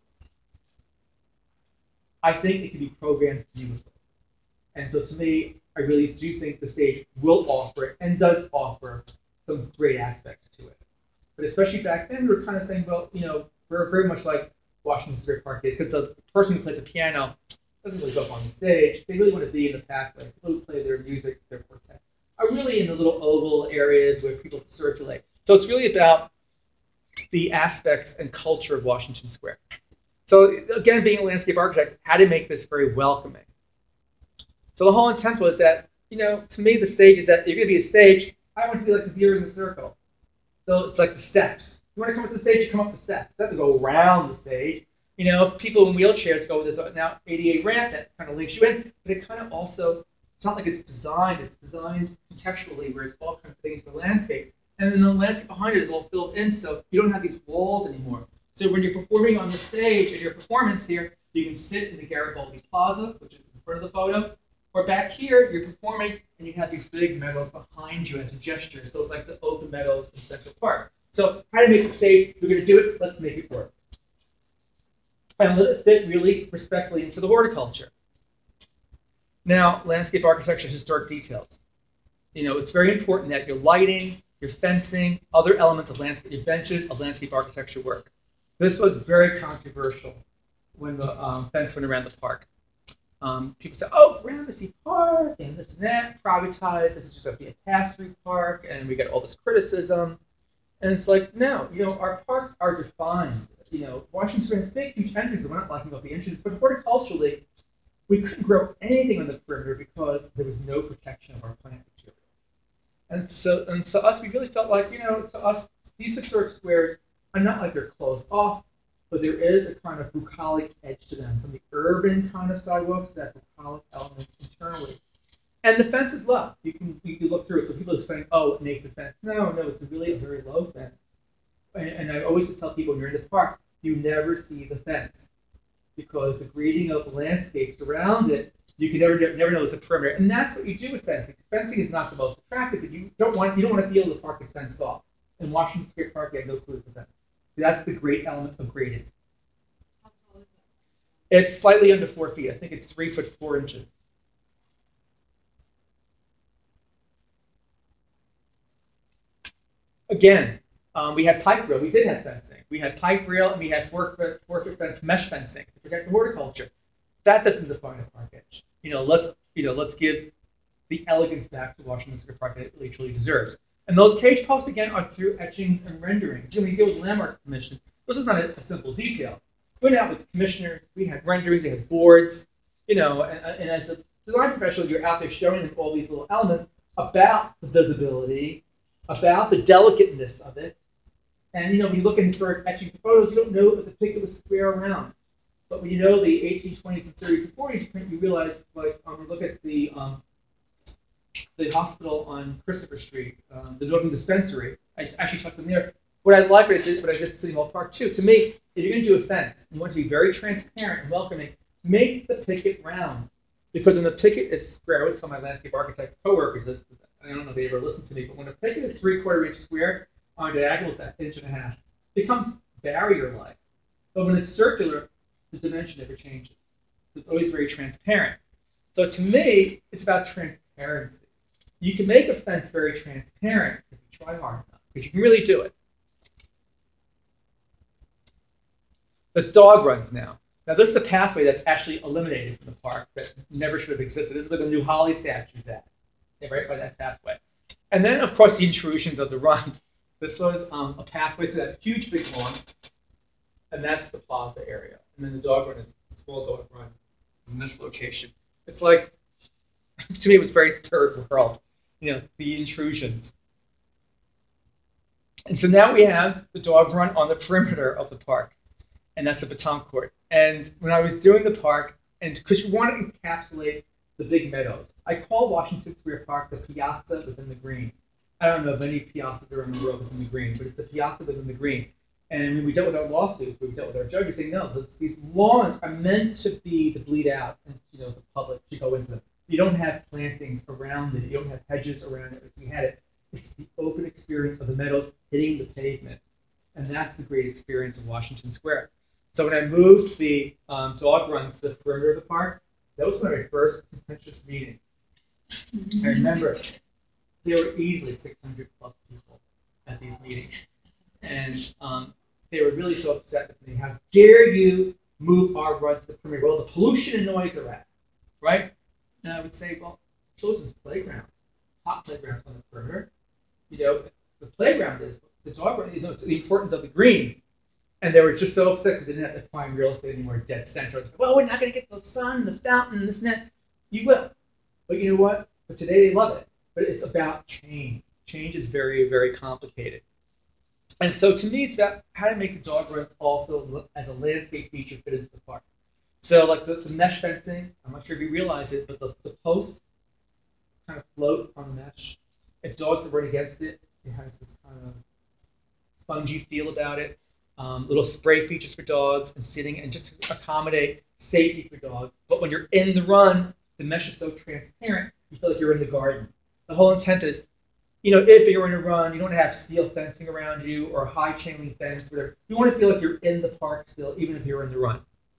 I think it can be programmed beautifully. And so to me, I really do think the stage will offer and does offer some great aspects to it. But especially back then, we were kind of saying, well, we're very much like Washington Square Park is, because the person who plays the piano doesn't really go up on the stage. They really want to be in the pathway. People who play their music, their quartets, are really in the little oval areas where people circulate. So it's really about the aspects and culture of Washington Square. So again, being a landscape architect, how to make this very welcoming. So the whole intent was that, to me, the stage is that you're going to be a stage. I want to be like the deer in the circle. So it's like the steps. You want to come up to the stage, you come up the steps. You have to go around the stage. If people in wheelchairs go, there's now ADA ramp that kind of links you in, but it kind of also, it's not like it's designed contextually where it's all kind of fitting into the landscape. And then the landscape behind it is all filled in, so you don't have these walls anymore. So when you're performing on the stage, at your performance here, you can sit in the Garibaldi Plaza, which is in front of the photo, or back here, you're performing, and you have these big meadows behind you as a gesture. So it's like the open meadows in Central Park. So how to make the stage? We're going to do it. Let's make it work. And let it fit really respectfully into the horticulture. Now, landscape architecture, historic details. It's very important that your lighting, your fencing, other elements of landscape, your benches of landscape architecture work. This was very controversial when the fence went around the park. People say, Gramercy Park and this and that, privatized, this is just going to be a pass-through park, and we get all this criticism. And it's like, no, our parks are defined. Washington Square has big, huge entrances. We're not talking about the entrances, but horticulturally, we couldn't grow anything on the perimeter because there was no protection of our plant materials. And so us, we really felt like, to us, these historic squares are not like they're closed off, but there is a kind of bucolic edge to them, from the urban kind of sidewalks to that bucolic element internally. And the fence is low. You can look through it. So people are saying, make the fence. No, it's really a very low fence. And I always would tell people, when you're in the park, you never see the fence, because the grading of the landscapes around it, you can never know it's a perimeter. And that's what you do with fencing. Fencing is not the most attractive, but you don't want to feel the park is fenced off. In Washington Square Park, you have no clue it's a fence. That's the great element of grading. How tall is that? It's slightly under 4 feet. I think it's 3 foot 4 inches. Again, we had pipe rail. We did have fencing. We had pipe rail, and we had 4 foot fence mesh fencing to protect the horticulture. That doesn't define a park edge. Let's give the elegance back to Washington Square Park that it really truly deserves. And those cage posts, again, are through etchings and renderings. When you deal with the Landmarks Commission, this is not a simple detail. We went out with the commissioners. We had renderings. We had boards. And as a design professional, you're out there showing them all these little elements about the visibility, about the delicateness of it. And, when you look at historic etchings and photos, you don't know if the picket was square or round. But when you know the 1820s and 30s and 40s print, you realize, like, look at the hospital on Christopher Street, the Northern Dispensary. I actually took them there. What I did at City Hall Park too. To me, if you're going to do a fence, you want to be very transparent and welcoming. Make the picket round, because when the picket is square, I always tell my landscape architect coworkers this. I don't know if they ever listen to me, but when a picket is 3/4 inch square on diagonal, it's at 1.5 inches. It becomes barrier-like. But when it's circular, the dimension never changes. So it's always very transparent. So to me, it's about transparency. You can make a fence very transparent if you try hard enough, because you can really do it. The dog runs now. Now, this is a pathway that's actually eliminated from the park that never should have existed. This is where the new Holly statue is at, right by that pathway. And then, of course, the intrusions of the run. This was a pathway to that huge big lawn. and that's the plaza area. And then the dog run is the small dog run is in this location. It's like, to me, it was very third world, the intrusions. And so now we have the dog run on the perimeter of the park, and that's the pétanque court. And when I was doing the park, and because you want to encapsulate the big meadows, I call Washington Square Park the piazza within the green. I don't know of any piazzas around the world within the green, but it's a piazza within the green. And when we dealt with our lawsuits, when we dealt with our judges, saying no, these lawns are meant to be to bleed out, and the public should go into them. You don't have plantings around it. You don't have hedges around it. We had it. It's the open experience of the meadows hitting the pavement, and that's the great experience of Washington Square. So when I moved the dog runs to the perimeter of the park, that was one of my first contentious meetings. I remember there were easily 600 plus people at these meetings, and they were really so upset with me. How dare you move our run to the perimeter? Well, the pollution and noise are at, right? And I would say, well, children's playground, top playgrounds on the perimeter. The playground is the dog run. It's the importance of the green. And they were just so upset because they didn't have to find real estate anymore, dead center. Well, we're not going to get the sun, the fountain, this and that. You will. But you know what? But today they love it. But it's about change. Change is very, very complicated. And so to me, it's about how to make the dog runs also as a landscape feature fit into the park. So like the mesh fencing, I'm not sure if you realize it, but the posts kind of float on the mesh. If dogs are right against it, it has this kind of spongy feel about it. Little spray features for dogs and sitting, and just to accommodate safety for dogs. But when you're in the run, the mesh is so transparent, you feel like you're in the garden. The whole intent is, if you're in a run, you don't have steel fencing around you or high chain link fence, whatever. You want to feel like you're in the park still, even if you're in the run.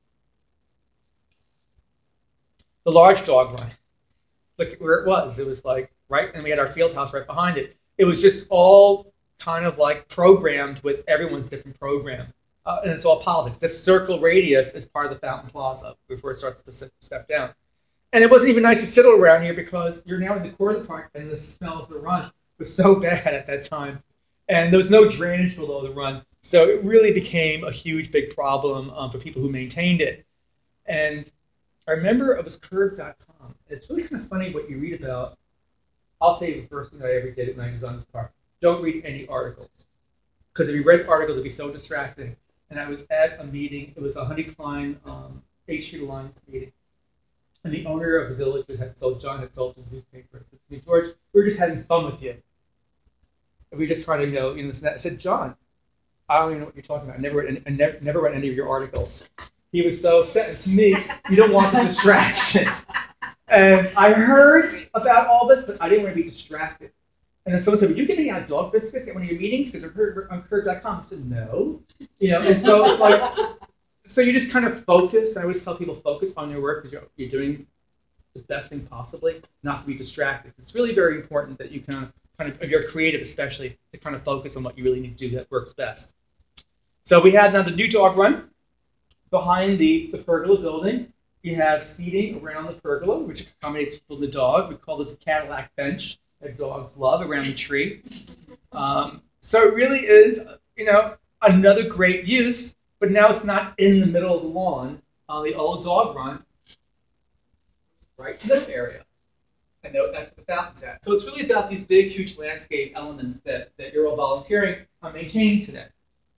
The large dog run, look where it was. It was like right, and we had our field house right behind it. It was just all kind of like programmed with everyone's different program. And it's all politics. This circle radius is part of the Fountain Plaza before it starts to step down. And it wasn't even nice to sit around here because you're now in the core of the park, and the smell of the run was so bad at that time. And there was no drainage below the run. So it really became a huge, big problem for people who maintained it. And I remember it was curb.com. It's really kind of funny what you read about. I'll tell you the first thing I ever did when I was on this park. Don't read any articles. Because if you read articles, it'd be so distracting. And I was at a meeting. It was a Honey Klein 8th Street Alliance meeting. And the owner of the village John had sold his newspaper. He said to me, George, we're just having fun with you. And we just try to, I said, John, I don't even know what you're talking about. I never read any of your articles. He was so upset. And to me, you don't want the distraction. And I heard about all this, but I didn't want to be distracted. And then someone said, "Were you giving out dog biscuits at one of your meetings?" Because I heard on curb.com. I said, "No." And so it's like, so you just kind of focus. I always tell people focus on your work because you're doing the best thing possibly, not to be distracted. It's really very important that you kind of, if you're creative especially, to kind of focus on what you really need to do that works best. So we had now the new dog run behind the pergola building. You have seating around the pergola, which accommodates people and the dog. We call this a Cadillac bench that dogs love around the tree. So it really is, another great use, but now it's not in the middle of the lawn. The old dog run right in this area. And that's what the fountain's at. So it's really about these big, huge landscape elements that you're all volunteering on maintaining today.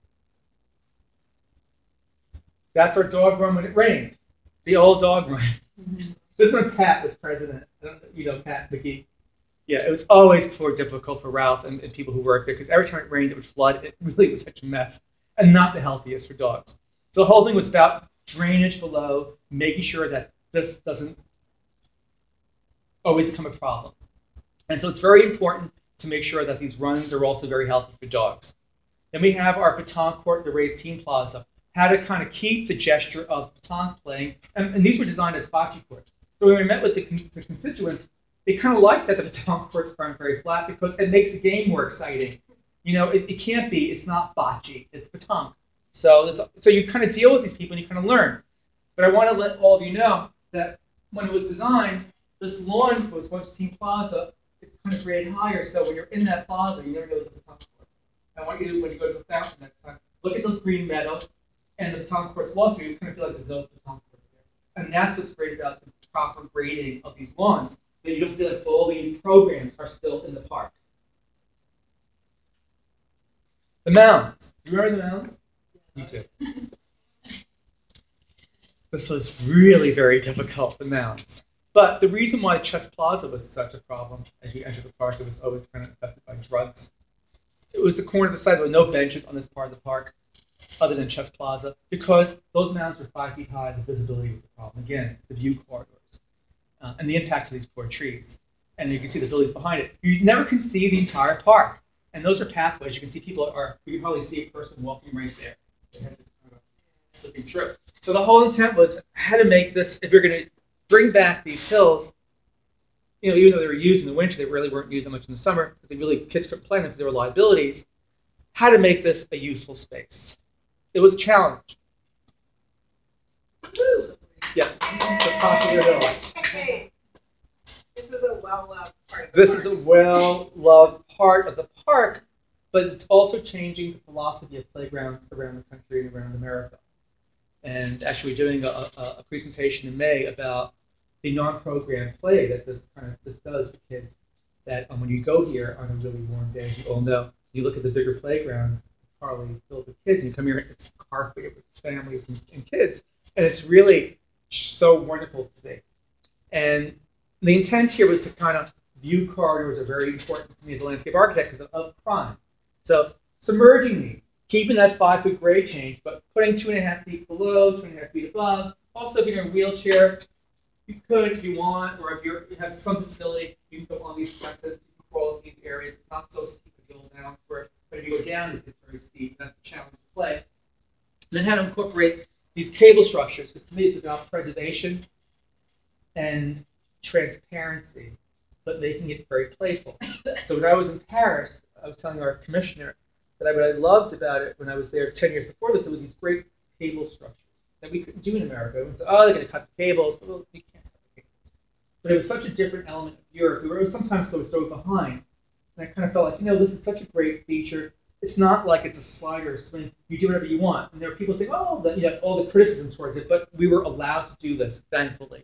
That's our dog run when it rained. The old dog run. This is when Pat was president. Pat McGee. Yeah, it was always more difficult for Ralph and people who worked there because every time it rained, it would flood. It really was such a mess and not the healthiest for dogs. So the whole thing was about drainage below, making sure that this doesn't always become a problem. And so it's very important to make sure that these runs are also very healthy for dogs. Then we have our pétanque court, the raised team plaza, how to kind of keep the gesture of pétanque playing. And these were designed as bocce courts. So when we met with the constituents, they kind of like that the pétanque courts aren't very flat because it makes the game more exciting. It can't be. It's not bocce. It's pétanque. So you kind of deal with these people and you kind of learn. But I want to let all of you know that when it was designed, this lawn was Washington Team Plaza. It's kind of grade higher. So when you're in that plaza, you never know it's a pétanque court. I want you to, when you go to the fountain next time, look at the green meadow and the baton court's lost, so you kind of feel like there's no baton court there. And that's what's great about the proper grading of these lawns, that you don't feel like all these programs are still in the park. The mounds. Do you remember the mounds? You too. This was really very difficult, the mounds. But the reason why Chess Plaza was such a problem as you enter the park, it was always kind of infested by drugs. It was the corner of the site. There were no benches on this part of the park other than Chess Plaza because those mounds were 5 feet high. The visibility was a problem. Again, the view corridors and the impact of these poor trees. And you can see the buildings behind it. You never can see the entire park. And those are pathways. You can see you can probably see a person walking right there. Slipping through. So the whole intent was how to make this, if you're going to bring back these hills, even though they were used in the winter, they really weren't used that much in the summer, because kids couldn't play them because there were liabilities, how to make this a useful space. It was a challenge. Yeah, the popular hills. Hey, this is a well-loved part of the This park. is a well-loved part of the park, but it's also changing the philosophy of playgrounds around the country and around America. And actually doing a presentation in May about the non-programmed play that this does for kids. That when you go here on a really warm day, as you all know, you look at the bigger playground, it's hardly filled with kids. You come here, it's carpeted with families and kids, and it's really so wonderful to see. And the intent here was to kind of view corridors are very important to me as a landscape architect because of crime. So submerging these, keeping that 5-foot grade change, but putting 2.5 feet below, 2.5 feet above. Also, if you're in a wheelchair, you could, if you want, or if you have some disability, you can go on these presses, you can crawl in these areas. It's not so steep as the old mounds, but if you go down, it's very steep. That's the challenge to play. And then how to incorporate these cable structures, because to me it's about preservation and transparency, but making it very playful. So when I was in Paris, I was telling our commissioner that what I loved about it when I was there 10 years before this, it was these great cable structures that we couldn't do in America. Everyone said, oh, they're going to cut the cables. Well, we can't cut the cables. But it was such a different element of Europe. We were sometimes so behind. And I kind of felt like, this is such a great feature. It's not like it's a slider or swing. You do whatever you want. And there are people saying, all the criticism towards it, but we were allowed to do this, thankfully.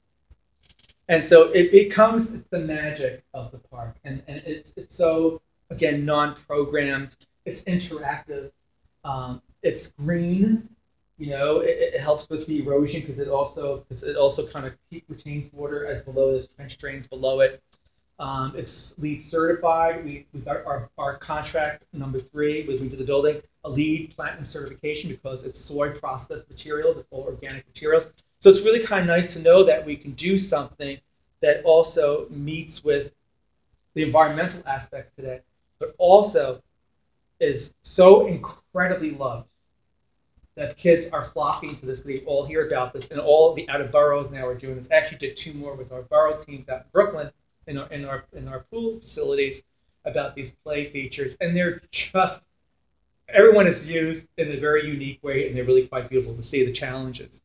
And so it's the magic of the park. And it's so, again, non-programmed. It's interactive. It's green. It helps with the erosion because it also kind of retains water as below. There's trench drains below it. It's LEED certified. We got our contract number 3 we did the building, a LEED Platinum certification because it's soy processed materials. It's all organic materials. So it's really kind of nice to know that we can do something that also meets with the environmental aspects today, but also is so incredibly loved that kids are flocking to this. They all hear about this, and all the out of boroughs now are doing this. Actually, did 2 more with our borough teams out in Brooklyn in our pool facilities about these play features, and they're just everyone is used in a very unique way, and they're really quite beautiful to see the challenges.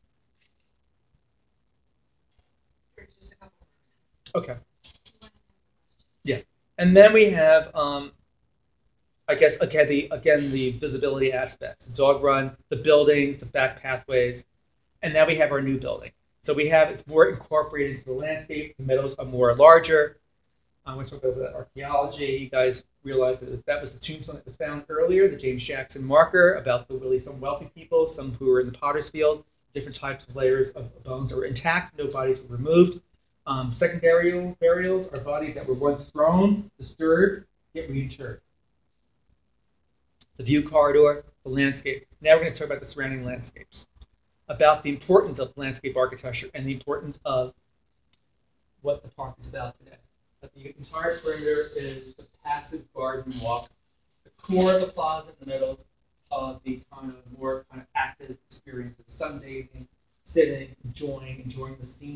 Just a couple more minutes. Okay. Yeah, and then we have, I guess, the visibility aspects, the dog run, the buildings, the back pathways, and now we have our new building. So it's more incorporated into the landscape. The meadows are more larger. I'm going to talk about archaeology. You guys realize that was the tombstone that was found earlier, the James Jackson marker about some wealthy people, some who were in the Potter's Field, different types of layers of bones that were intact, no bodies were removed. Secondary burials are bodies that were once thrown, disturbed, get reinterred. The view corridor, the landscape. Now we're going to talk about the surrounding landscapes, about the importance of landscape architecture and the importance of what the park is about today. That the entire perimeter is a passive garden walk. The core of the plaza in the middle of the more active experience of sunbathing, sitting, enjoying the scene.